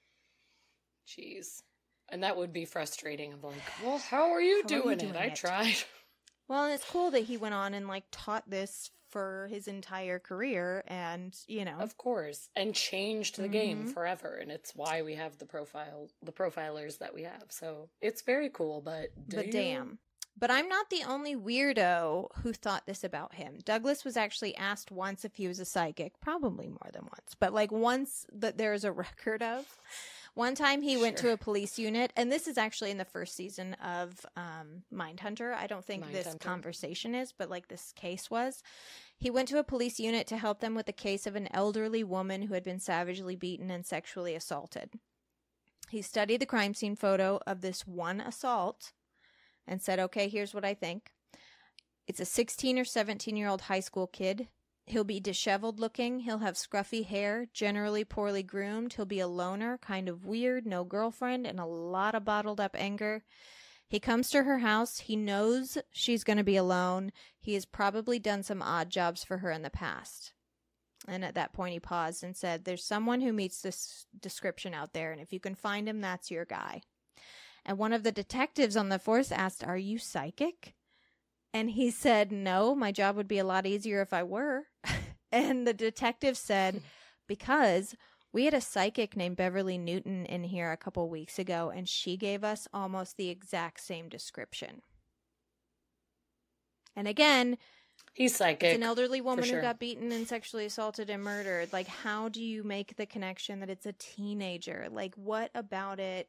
Jeez. And that would be frustrating. I'm like, well, how are you, how doing, are you doing it? it? I tried. Well, and it's cool that he went on and like taught this for his entire career, and you know, of course, and changed the mm-hmm. game forever. And it's why we have the profile, the profilers that we have. So it's very cool. But damn. but damn. But I'm not the only weirdo who thought this about him. Douglas was actually asked once if he was a psychic, probably more than once, but like once that there's a record of. One time he went sure. to a police unit, and this is actually in the first season of um, Mindhunter. I don't think this conversation is, but like this case was. He went to a police unit to help them with the case of an elderly woman who had been savagely beaten and sexually assaulted. He studied the crime scene photo of this one assault and said, okay, here's what I think. It's a sixteen or seventeen-year-old high school kid. He'll be disheveled looking. He'll have scruffy hair, generally poorly groomed. He'll be a loner, kind of weird, no girlfriend, and a lot of bottled up anger. He comes to her house. He knows she's going to be alone. He has probably done some odd jobs for her in the past. And at that point he paused and said, there's someone who meets this description out there, and if you can find him, that's your guy. And one of the detectives on the force asked, are you psychic? And he said, no, my job would be a lot easier if I were. And the detective said, because we had a psychic named Beverly Newton in here a couple weeks ago, and she gave us almost the exact same description. And again, he's psychic. it's an elderly woman sure. who got beaten and sexually assaulted and murdered. Like, how do you make the connection that it's a teenager? Like, what about it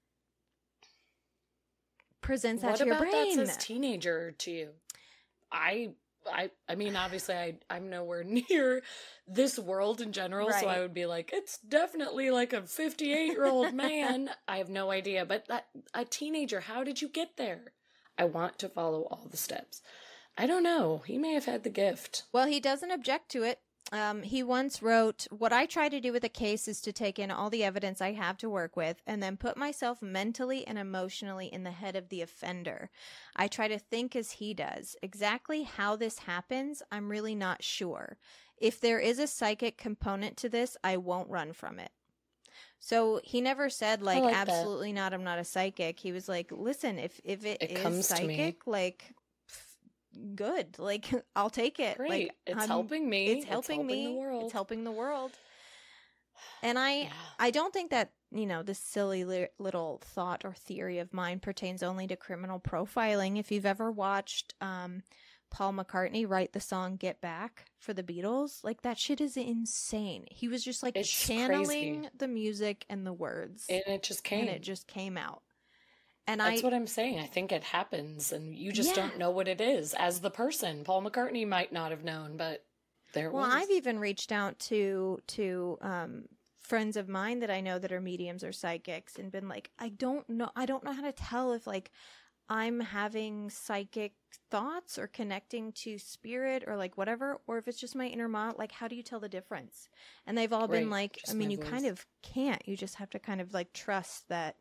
presents that what to your about brain? that says teenager to you? I, I, I mean, obviously, I, I'm nowhere near this world in general, Right. so I would be like, it's definitely like a fifty-eight-year-old man. I have no idea, but that a teenager, how did you get there? I want to follow all the steps. I don't know. He may have had the gift. Well, he doesn't object to it. Um, he once wrote, what I try to do with a case is to take in all the evidence I have to work with and then put myself mentally and emotionally in the head of the offender. I try to think as he does. Exactly how this happens, I'm really not sure. If there is a psychic component to this, I won't run from it. So he never said, like, like that. absolutely not, I'm not a psychic. He was like, listen, if, if it, It is comes to me. psychic, like... good, like I'll take it. Great. Like, It's I'm- helping me. it's helping It's helping me the world. It's helping the world. And I Yeah. I don't think that, you know, this silly li- little thought or theory of mine pertains only to criminal profiling. If you've ever watched um Paul McCartney write the song Get Back for the Beatles, like that shit is insane. He was just like It's channeling crazy. the music and the words, And it just came. and it just came out. And That's I what I'm saying. I think it happens, and you just Yeah. don't know what it is as the person. Paul McCartney might not have known, but there it Well, was. I've even reached out to to um, friends of mine that I know that are mediums or psychics, and been like, I don't know, I don't know how to tell if like I'm having psychic thoughts or connecting to spirit or like whatever, or if it's just my inner mom. Like, how do you tell the difference? And they've all been Right, like, just I mean, my you voice. kind of can't. You just have to kind of like trust that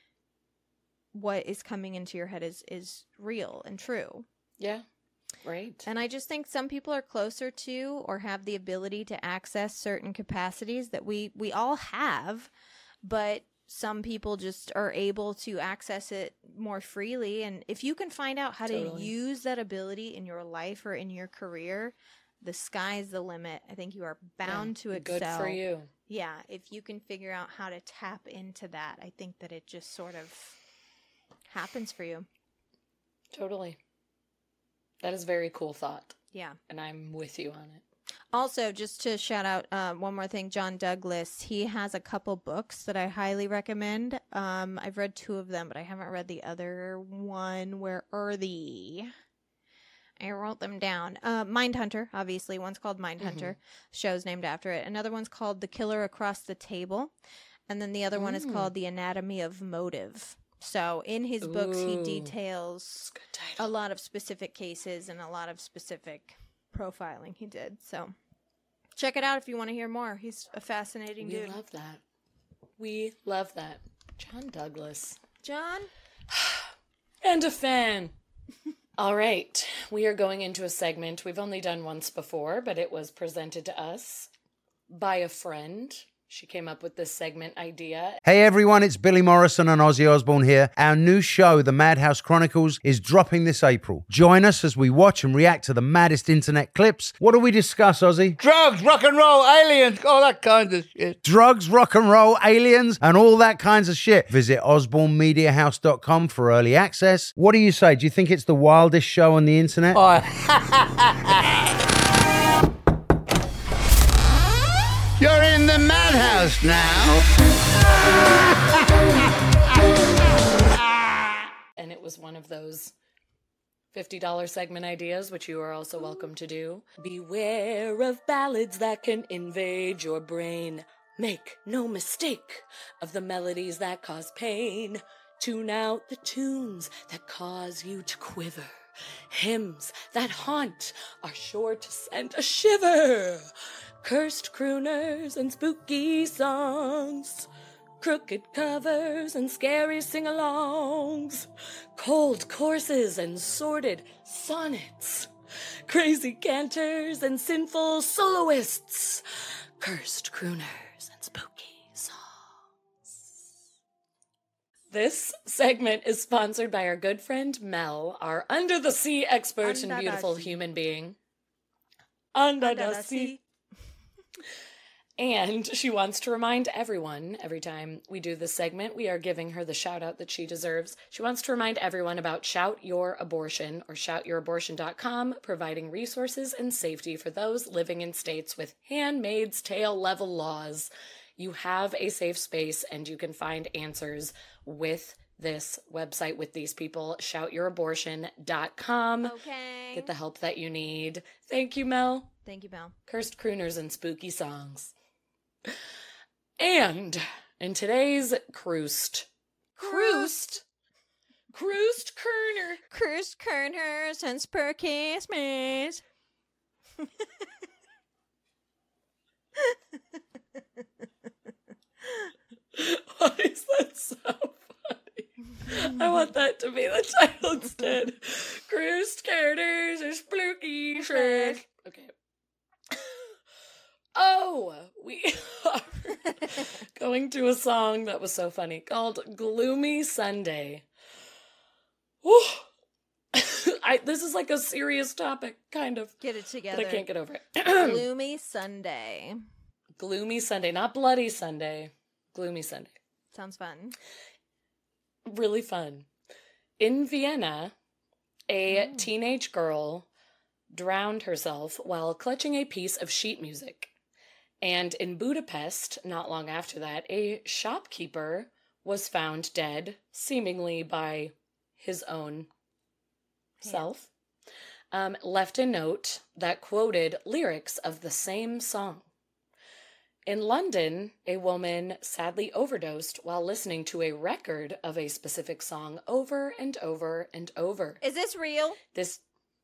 what is coming into your head is is real and true. Yeah, right. And I just think some people are closer to or have the ability to access certain capacities that we, we all have, but some people just are able to access it more freely. And if you can find out how to Totally. use that ability in your life or in your career, the sky's the limit. I think you are bound to Yeah, excel. Good for you. Yeah, if you can figure out how to tap into that, I think that it just sort of happens for you. Totally. That is a very cool thought, Yeah. and I'm with you on it. Also, just to shout out uh, one more thing, John Douglas, he has a couple books that I highly recommend. Um, I've read two of them, but I haven't read the other one. Where are they? I wrote them down. Uh, Mindhunter, obviously. One's called Mindhunter. Show's named after it. Another one's called The Killer Across the Table. And then the other one is Mm. called The Anatomy of Motive. So in his books, he Ooh. details Good a title. lot of specific cases and a lot of specific profiling he did. So check it out if you want to hear more. He's a fascinating We dude. love that. We love that. John Douglas. John? And a fan. All right. We are going into a segment we've only done once before, but it was presented to us by a friend. She came up with this segment idea. Hey everyone, it's Billy Morrison and Ozzy Osbourne here. Our new show, The Madhouse Chronicles, is dropping this April. Join us as we watch and react to the maddest internet clips. What do we discuss, Ozzy? Drugs, rock and roll, aliens, all that kind of shit. Drugs, rock and roll, aliens, and all that kinds of shit. Visit osborne media house dot com for early access. What do you say? Do you think it's the wildest show on the internet? You're in the madhouse now. And it was one of those fifty dollars segment ideas, which you are also welcome to do. Beware of ballads that can invade your brain. Make no mistake of the melodies that cause pain. Tune out the tunes that cause you to quiver. Hymns that haunt are sure to send a shiver. Cursed crooners and spooky songs. Crooked covers and scary sing-alongs. Cold courses and sordid sonnets. Crazy canters and sinful soloists. Cursed crooners and spooky songs. This segment is sponsored by our good friend Mel, our under-the-sea expert Under and beautiful the sea. human being. Under, Under the, the sea. sea. And she wants to remind everyone, every time we do this segment, we are giving her the shout out that she deserves. She wants to remind everyone about Shout Your Abortion, or shout your abortion dot com, providing resources and safety for those living in states with Handmaid's Tale level laws. You have a safe space and you can find answers with this website, with these people. shout your abortion dot com. Okay. Get the help that you need. Thank you, Mel. Thank you, Mel. Cursed crooners and spooky songs. And in today's Cruist, Cruist, Cruist Kerner. Chris Kerner since per Christmas. Why is that so funny? I want that to be the title instead. Cruist Kerners and spooky shit. Okay. Oh, we are going to a song that was so funny called Gloomy Sunday. Whew. I, this is like a serious topic, kind of. Get it together. But I can't get over it. Gloomy Sunday. Gloomy Sunday, not Bloody Sunday. Gloomy Sunday. Sounds fun. Really fun. In Vienna, a Mm. teenage girl drowned herself while clutching a piece of sheet music. And in Budapest, not long after that, a shopkeeper was found dead, seemingly by his own self, um, left a note that quoted lyrics of the same song. In London, a woman sadly overdosed while listening to a record of a specific song over and over and over. Is this real? This,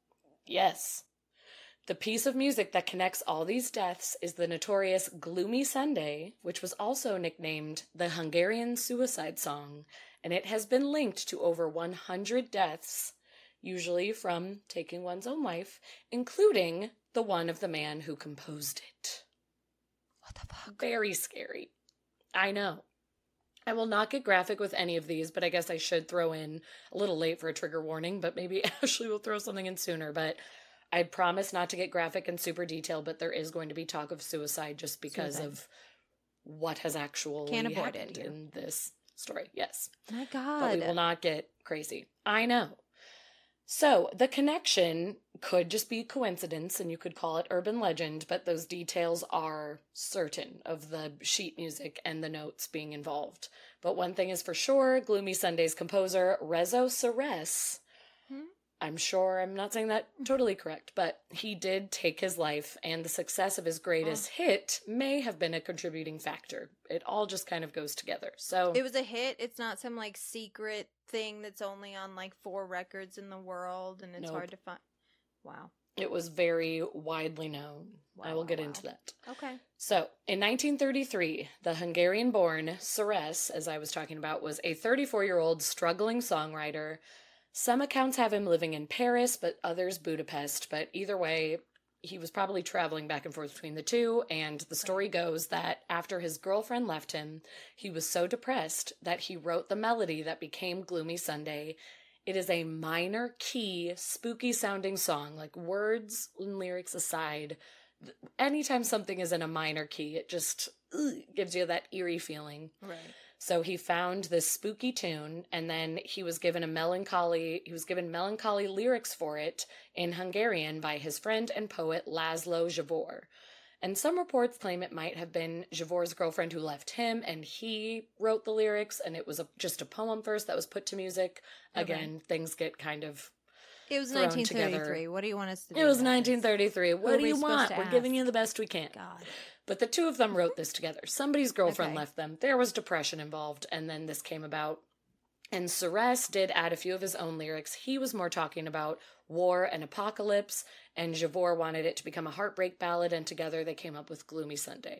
yes. The piece of music that connects all these deaths is the notorious Gloomy Sunday, which was also nicknamed the Hungarian suicide song, and it has been linked to over one hundred deaths, usually from taking one's own life, including the one of the man who composed it. What the fuck? Very scary. I know. I will not get graphic with any of these, but I guess I should throw in a little late for a trigger warning, but maybe Ashley will throw something in sooner, but I promise not to get graphic and super detailed, but there is going to be talk of suicide just because Suicide. of what has actually Can't avoid it happened here. in this story. Yes. My But we God. will not get crazy. I know. So the connection could just be coincidence, and you could call it urban legend, but those details are certain of the sheet music and the notes being involved. But one thing is for sure, Gloomy Sunday's composer, Rezo Seres, Hmm? I'm sure I'm not saying that totally correct, but he did take his life, and the success of his greatest hit may have been a contributing factor. It all just kind of goes together. So It was a hit. It's not some like secret thing that's only on like four records in the world and it's Nope. hard to find. Wow. it was very widely known. I Wow, will get wow. into that. Okay. So, in nineteen thirty-three, the Hungarian-born Seres, as I was talking about, was a thirty-four-year-old struggling songwriter. Some accounts have him living in Paris, but others Budapest. But either way, he was probably traveling back and forth between the two, and the story goes that after his girlfriend left him, he was so depressed that he wrote the melody that became Gloomy Sunday. It is a minor key, spooky-sounding song, like words and lyrics aside. Anytime something is in a minor key, it just ugh, gives you that eerie feeling. Right. So he found this spooky tune, and then he was given a melancholy, he was given melancholy lyrics for it in Hungarian by his friend and poet Laszlo Zsivor. And some reports claim it might have been Zsivor's girlfriend who left him, and he wrote the lyrics, and it was a, just a poem first that was put to music. Again, things get kind of... It was thrown nineteen thirty-three. together. What do you want us to do? It was next? nineteen thirty-three. are What do we you supposed want? to We're giving ask? you the best we can. God. But the two of them wrote this together. Somebody's girlfriend Okay. left them. There was depression involved, and then this came about. And Seres did add a few of his own lyrics. He was more talking about war and apocalypse, and Zsivor wanted it to become a heartbreak ballad, and together they came up with Gloomy Sunday.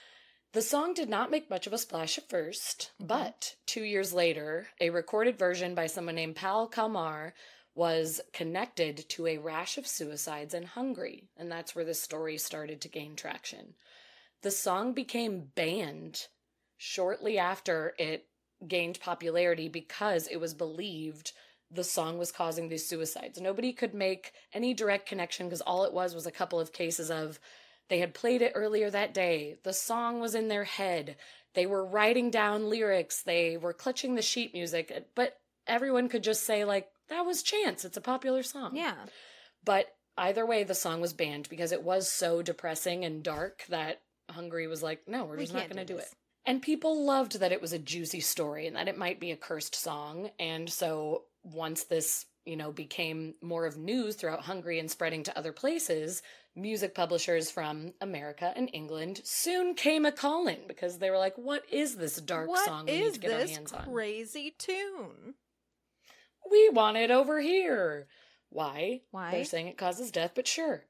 The song did not make much of a splash at first, but two years later, a recorded version by someone named Pal Kalmar was connected to a rash of suicides in Hungary, and that's where this story started to gain traction. The song became banned shortly after it gained popularity because it was believed the song was causing these suicides. Nobody could make any direct connection because all it was was a couple of cases of they had played it earlier that day. The song was in their head. They were writing down lyrics. They were clutching the sheet music. But everyone could just say, like, that was chance. It's a popular song. Yeah. But either way, the song was banned because it was so depressing and dark that Hungary was like, no, we're We just not can't going to do do this. it. And people loved that it was a juicy story and that it might be a cursed song. And so once this, you know, became more of news throughout Hungary and spreading to other places, music publishers from America and England soon came a calling because they were like, what is this dark What song we need is to get our this hands on? crazy tune? We want it over here. Why? Why? They're saying it causes death, but sure.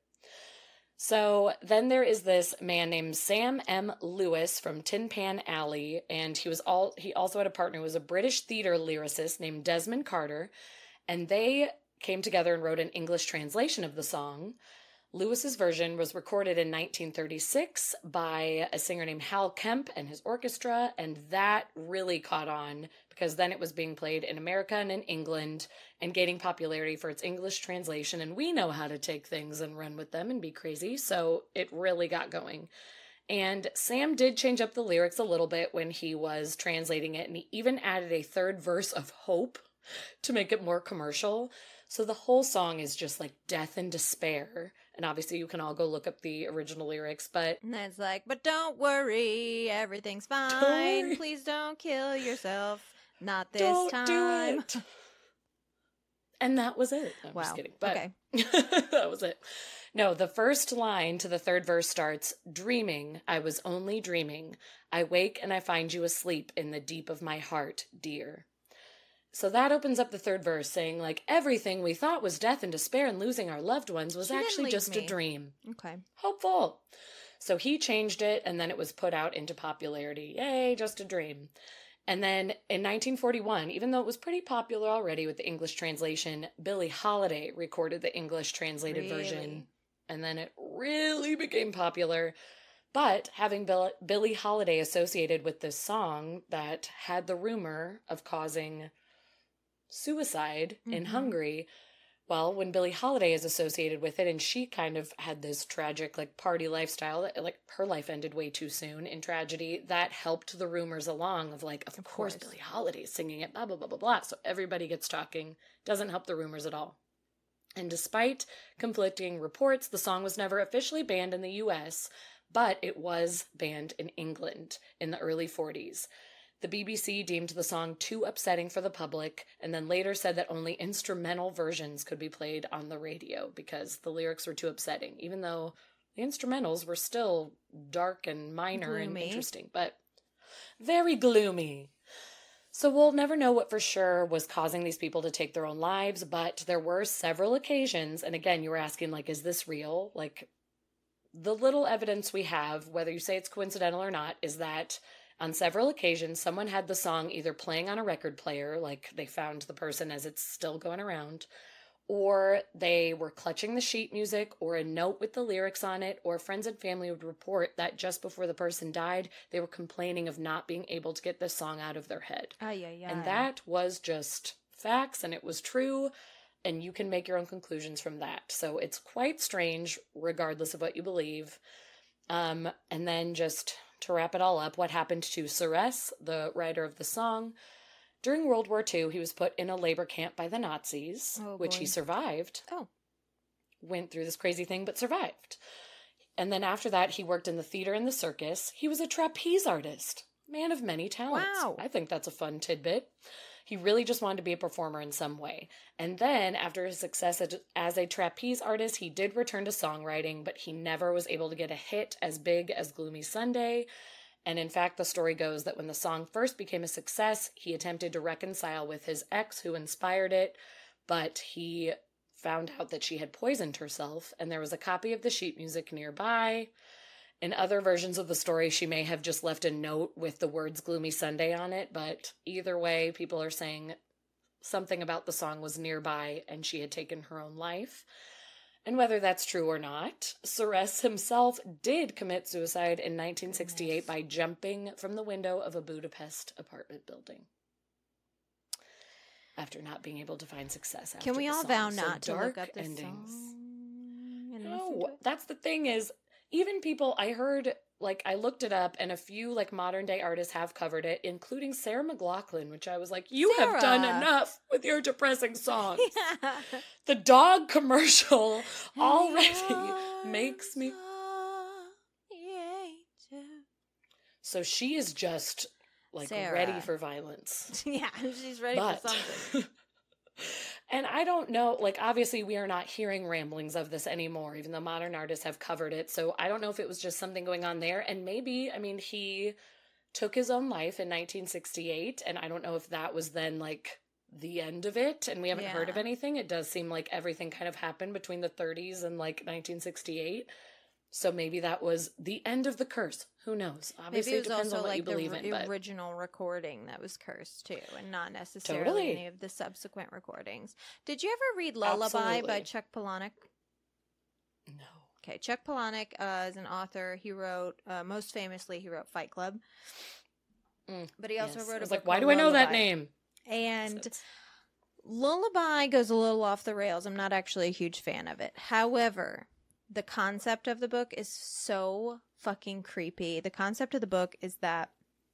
So then there is this man named Sam M. Lewis from Tin Pan Alley, and he was all he also had a partner who was a British theater lyricist named Desmond Carter, and they came together and wrote an English translation of the song. Lewis's version was recorded in nineteen thirty-six by a singer named Hal Kemp and his orchestra, and that really caught on because then it was being played in America and in England and gaining popularity for its English translation, and we know how to take things and run with them and be crazy, so it really got going. And Sam did change up the lyrics a little bit when he was translating it, and he even added a third verse of hope to make it more commercial. So the whole song is just like death and despair. And obviously you can all go look up the original lyrics, but And then it's like, but don't worry, everything's fine. worry. Please don't kill yourself. Not this don't time. do it. And that was it. I'm Wow. just kidding. But Okay. that was it. No, the first line to the third verse starts, dreaming, I was only dreaming. I wake and I find you asleep in the deep of my heart, dear. So that opens up the third verse saying, like, everything we thought was death and despair and losing our loved ones was She didn't actually leave just a me. dream. Okay. Hopeful. So he changed it, and then it was put out into popularity. Yay, just a dream. And then in nineteen forty-one, even though it was pretty popular already with the English translation, Billie Holiday recorded the English translated Really? version. And then it really became popular. But having Bill- Billie Holiday associated with this song that had the rumor of causing suicide in Mhm. Hungary, well, when Billie Holiday is associated with it, and she kind of had this tragic, like, party lifestyle, that, like, her life ended way too soon in tragedy, that helped the rumors along of, like, of, Of course, course. Billie Holiday is singing it, blah, blah, blah, blah, blah. So everybody gets talking. Doesn't help the rumors at all. And despite conflicting reports, the song was never officially banned in the U S, but it was banned in England in the early forties. The B B C deemed the song too upsetting for the public, and then later said that only instrumental versions could be played on the radio because the lyrics were too upsetting, even though the instrumentals were still dark and minor and Gloomy. interesting, but very gloomy. So we'll never know what for sure was causing these people to take their own lives, but there were several occasions, and again, you were asking, like, is this real? Like, the little evidence we have, whether you say it's coincidental or not, is that on several occasions, someone had the song either playing on a record player, like they found the person as it's still going around, or they were clutching the sheet music or a note with the lyrics on it, or friends and family would report that just before the person died, they were complaining of not being able to get this song out of their head. Ay, ay, ay. And that was just facts, and it was true, and you can make your own conclusions from that. So it's quite strange, regardless of what you believe. Um, and then just to wrap it all up, what happened to Suresh, the writer of the song? During World War Two, he was put in a labor camp by the Nazis, Oh, which boy. he survived. Oh. Went through this crazy thing, but survived. And then after that, he worked in the theater and the circus. He was a trapeze artist. Man of many talents. Wow. I think that's a fun tidbit. He really just wanted to be a performer in some way. And then, after his success as- as a trapeze artist, he did return to songwriting, but he never was able to get a hit as big as Gloomy Sunday. And in fact, the story goes that when the song first became a success, he attempted to reconcile with his ex who inspired it, but he found out that she had poisoned herself, and there was a copy of the sheet music nearby. In other versions of the story, she may have just left a note with the words Gloomy Sunday on it, but either way, people are saying something about the song was nearby and she had taken her own life. And whether that's true or not, Suresh himself did commit suicide in nineteen sixty-eight by jumping from the window of a Budapest apartment building. after not being able to find success after Can we the all song. vow So not to look dark up this endings. song? And listen No, to it? that's the thing is, even people, I heard, like, I looked it up, and a few, like, modern-day artists have covered it, including Sarah McLachlan, which I was like, you have done Sarah. enough with your depressing songs. Yeah. The dog commercial already makes me... So she is just, like, Sarah. ready for violence. Yeah, she's ready But, for something. and I don't know, like, obviously we are not hearing ramblings of this anymore, even though modern artists have covered it. So I don't know if it was just something going on there. And maybe, I mean, he took his own life in nineteen sixty-eight. And I don't know if that was then, like, the end of it. And we haven't Yeah. heard of anything. It does seem like everything kind of happened between the thirties and, like, nineteen sixty-eight. So maybe that was the end of the curse. Who knows? Obviously, Maybe it it was depends also on what like you the believe r- in. But original recording that was cursed too, and not necessarily Totally. any of the subsequent recordings. Did you ever read Lullaby by Absolutely. Chuck Palahniuk? no. Okay, Chuck Palahniuk uh, is an author. He wrote, uh, most famously, he wrote Fight Club. Mm, But he also yes. wrote I a was book like, why called do I know that Lullaby. name? And So it's- Lullaby goes a little off the rails. I'm not actually a huge fan of it. However, the concept of the book is so fucking creepy. The concept of the book is that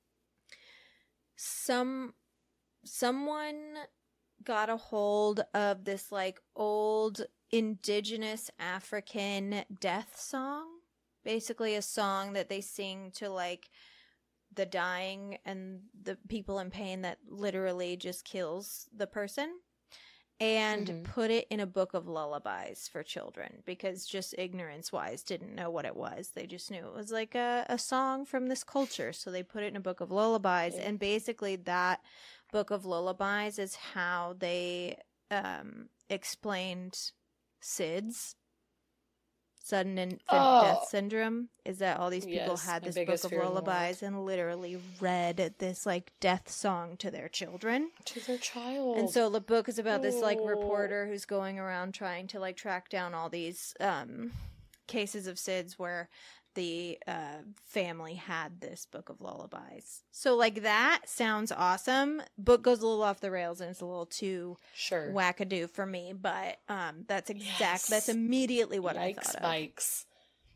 some someone got a hold of this like old indigenous African death song. Basically a song that they sing to like the dying and the people in pain that literally just kills the person, and Mhm. put it in a book of lullabies for children because just ignorance wise didn't know what it was. They just knew it was like a, a song from this culture. So they put it in a book of lullabies. Yeah. And basically that book of lullabies is how they um, explained SIDS, sudden infant Oh. death syndrome, is that all these people Yes, had my this book biggest of fear in the lullabies and literally read this like death song to their children. To their child. And so the book is about this like Oh. reporter who's going around trying to like track down all these um cases of SIDS where the uh family had this book of lullabies. So like that sounds awesome. Book goes a little off the rails and it's a little too Sure. wackadoo for me, but um that's exact Yes. that's immediately what I Yikes, thought of. bikes.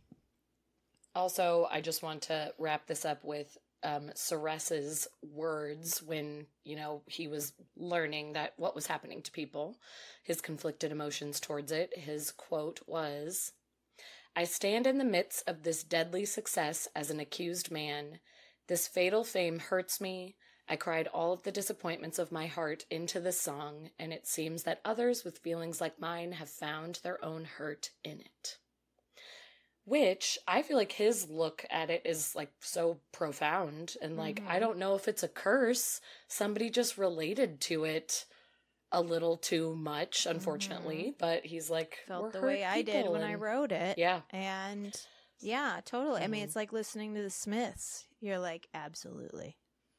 Also, I just want to wrap this up with um, Sures's words when, you know, he was learning that what was happening to people, his conflicted emotions towards it. His quote was, "I stand in the midst of this deadly success as an accused man. This fatal fame hurts me. I cried all of the disappointments of my heart into this song, and it seems that others with feelings like mine have found their own hurt in it." Which I feel like his look at it is like so profound, and like, Mhm. I don't know if it's a curse. Somebody just related to it a little too much, unfortunately, but he's like, Felt "We're the hurt way I did people," when I and- wrote it. Yeah. And yeah, totally. I mean, Mhm. it's like listening to the Smiths. You're like, absolutely.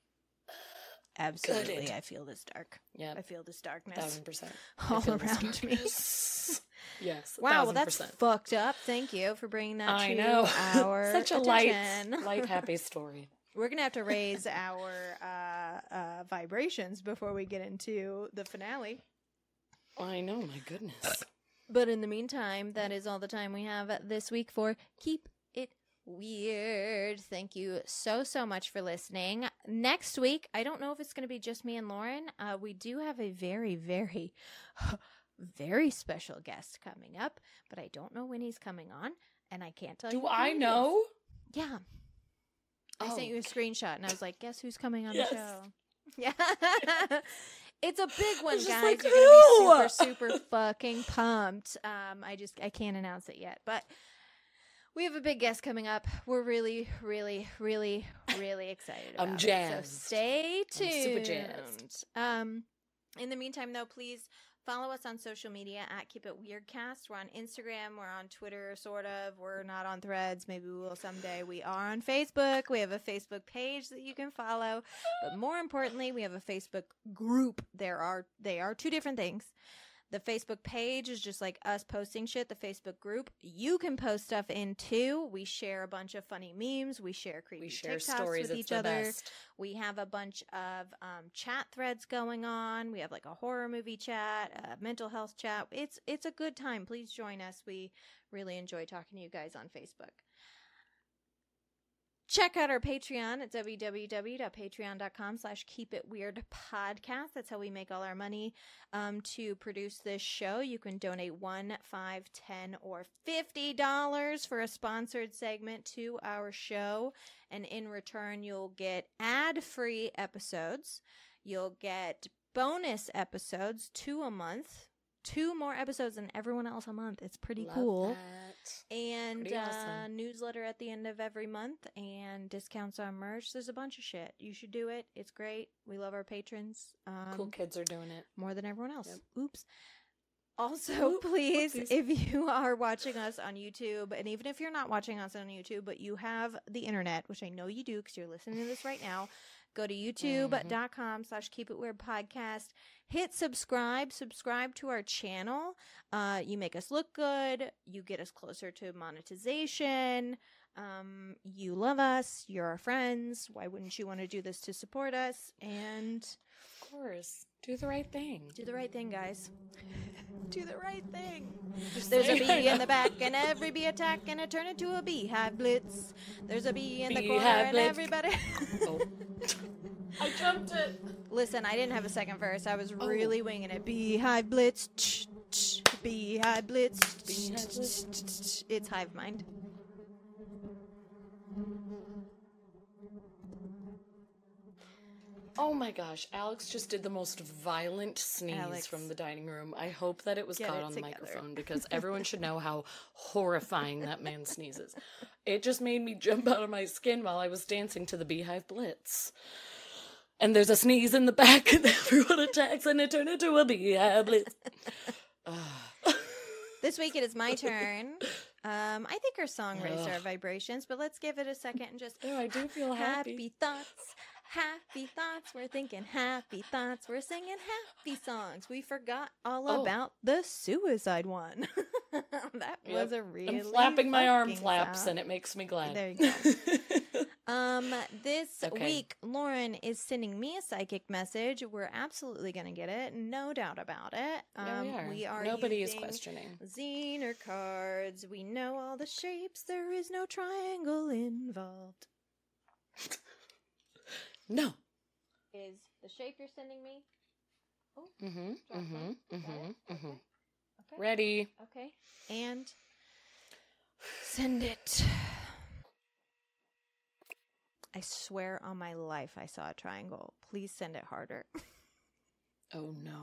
Absolutely. Gooded. I feel this dark. Yeah. I feel this darkness Thousand percent. I all feel this around me. darkness. Yes. a Wow, well, thousand that's percent. fucked up. Thank you for bringing that I to know. our Such a attention. light, light, happy story. We're going to have to raise our uh, uh, vibrations before we get into the finale. I know, my goodness. But in the meantime, that is all the time we have this week for Keep It Weird. Thank you so, so much for listening. Next week, I don't know if it's going to be just me and Lauren. Uh, we do have a very, very, very special guest coming up, but I don't know when he's coming on, and I can't tell you. Do who I he is. know? Yeah. I Oh, sent you a okay. screenshot, and I was like, guess who's coming on Yes. the show? Yeah. It's a big one, was guys. just like, You're gonna "Who?" be super, super fucking pumped. Um, I just I can't announce it yet, but we have a big guest coming up. We're really, really, really, really excited about I'm it. jazzed. So stay tuned. I'm super jazzed. Um, in the meantime, though, please follow us on social media at Keep It Weirdcast. We're on Instagram. We're on Twitter, sort of. We're not on Threads. Maybe we will someday. We are on Facebook. We have a Facebook page that you can follow. But more importantly, we have a Facebook group. There are they are two different things. The Facebook page is just like us posting shit. The Facebook group, you can post stuff in too. We share a bunch of funny memes. We share creepy We share TikToks stories. with It's each the other. best. We have a bunch of um, chat threads going on. We have like a horror movie chat, a mental health chat. It's it's a good time. Please join us. We really enjoy talking to you guys on Facebook. Check out our Patreon at www.patreon.com slash keep it weird podcast. That's how we make all our money um, to produce this show. You can donate one, five, ten, or fifty dollars for a sponsored segment to our show. And in return, you'll get ad-free episodes. You'll get bonus episodes, two a month. Two more episodes than everyone else a month. It's pretty Love cool. that. And Pretty uh, awesome. newsletter at the end of every month and discounts on merch. There's a bunch of shit. You should do it. It's great. We love our patrons. Um, Cool kids are doing it. more than everyone else. Yep. Oops. Also, Oop, please, whoopsies. if you are watching us on YouTube, and even if you're not watching us on YouTube, but you have the internet, which I know you do because you're listening to this right now, go to youtube.com slash keep it weird podcast. Hit subscribe. Subscribe to our channel. Uh, you make us look good. You get us closer to monetization. Um, you love us. You're our friends. Why wouldn't you want to do this to support us? And Of course. Do the right thing. do the right thing, guys. Do the right thing. Just There's a saying, I bee in know. the back, and every bee attack, and it turn into a beehive blitz. There's a bee in the corner, Beehive and blitz. everybody. Oh. I jumped it. Listen, I didn't have a second verse. I was Oh. really winging it. Beehive blitz. Tch, tch, beehive blitz. Beehive blitz. It's hive mind. Oh my gosh, Alex just did the most violent sneeze Alex. from the dining room. I hope that it was Get caught it on the together. microphone because everyone should know how horrifying that man sneezes. It just made me jump out of my skin while I was dancing to the Beehive Blitz. And there's a sneeze in the back and everyone attacks and it turned into a Beehive Blitz. Ah. This week it is my turn. Um, I think our song raised our Ugh. vibrations, but let's give it a second and just Oh, I do feel happy. happy thoughts. Happy thoughts. We're thinking happy thoughts. We're singing happy songs. We forgot all Oh. about the suicide one. That was Yep. a really I'm flapping my arm fucking flaps sound. and it makes me glad. There you go. Um, this Okay. week, Lauren is sending me a psychic message. We're absolutely going to get it. No doubt about it. Um, Yeah, we are. are Nobody is using questioning. Zener cards. We know all the shapes. There is no triangle involved. No. Is the shape you're sending me? Oh, Mm-hmm. drop Mm-hmm. one. Got Mm-hmm. it? Mm-hmm. Okay. Okay. Ready. Okay. And send it. I swear on my life I saw a triangle. Please send it harder. Oh no.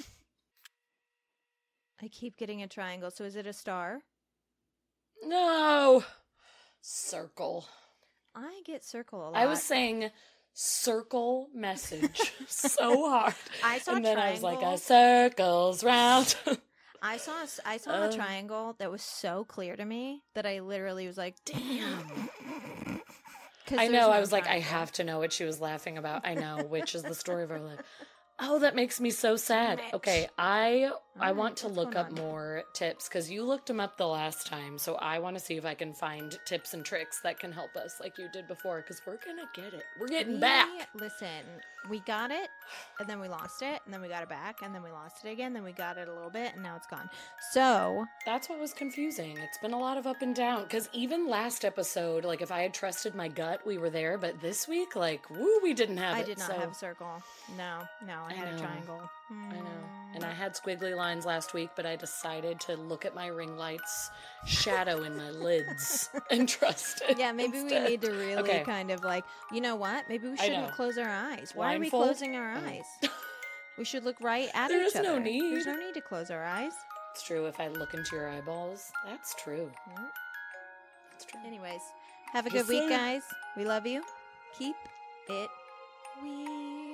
I keep getting a triangle. So is it a star? No. Circle. I get circle a lot. I was saying circle message so hard. I saw and then I was like, triangle. a circle's round. I saw a s- I saw Uh. a triangle that was so clear to me that I literally was like, damn. 'Cause I there's know. no I was like, I triangle. have to know what she was laughing about. I know, which is the story of our life. Oh, that makes me so sad. Damn it. Okay, I I Alright, want to what's look going up on? more tips because you looked them up the last time. So I want to see if I can find tips and tricks that can help us, like you did before. Because we're gonna get it. We're getting We- back. Listen, we got it, and then we lost it, and then we got it back, and then we lost it again, then we got it a little bit, and now it's gone. So That's what was confusing. It's been a lot of up and down. Because even last episode, like if I had trusted my gut, we were there. But this week, like, woo, we didn't have I it. did not so- have a circle. No, no, I, I had a know. triangle. I know. And I had squiggly lines last week, but I decided to look at my ring light's shadow in my lids and trust it. Yeah, maybe we instead. need to really Okay. kind of like, you know what? Maybe we I shouldn't know. close our eyes. Why are we Blindfold? closing our Oh. eyes? We should look right at There each is no other. need. There's no need to close our eyes. It's true if I look into your eyeballs. That's true. Mm. That's true. Anyways, have a Just good week, saying. guys. We love you. Keep it weird.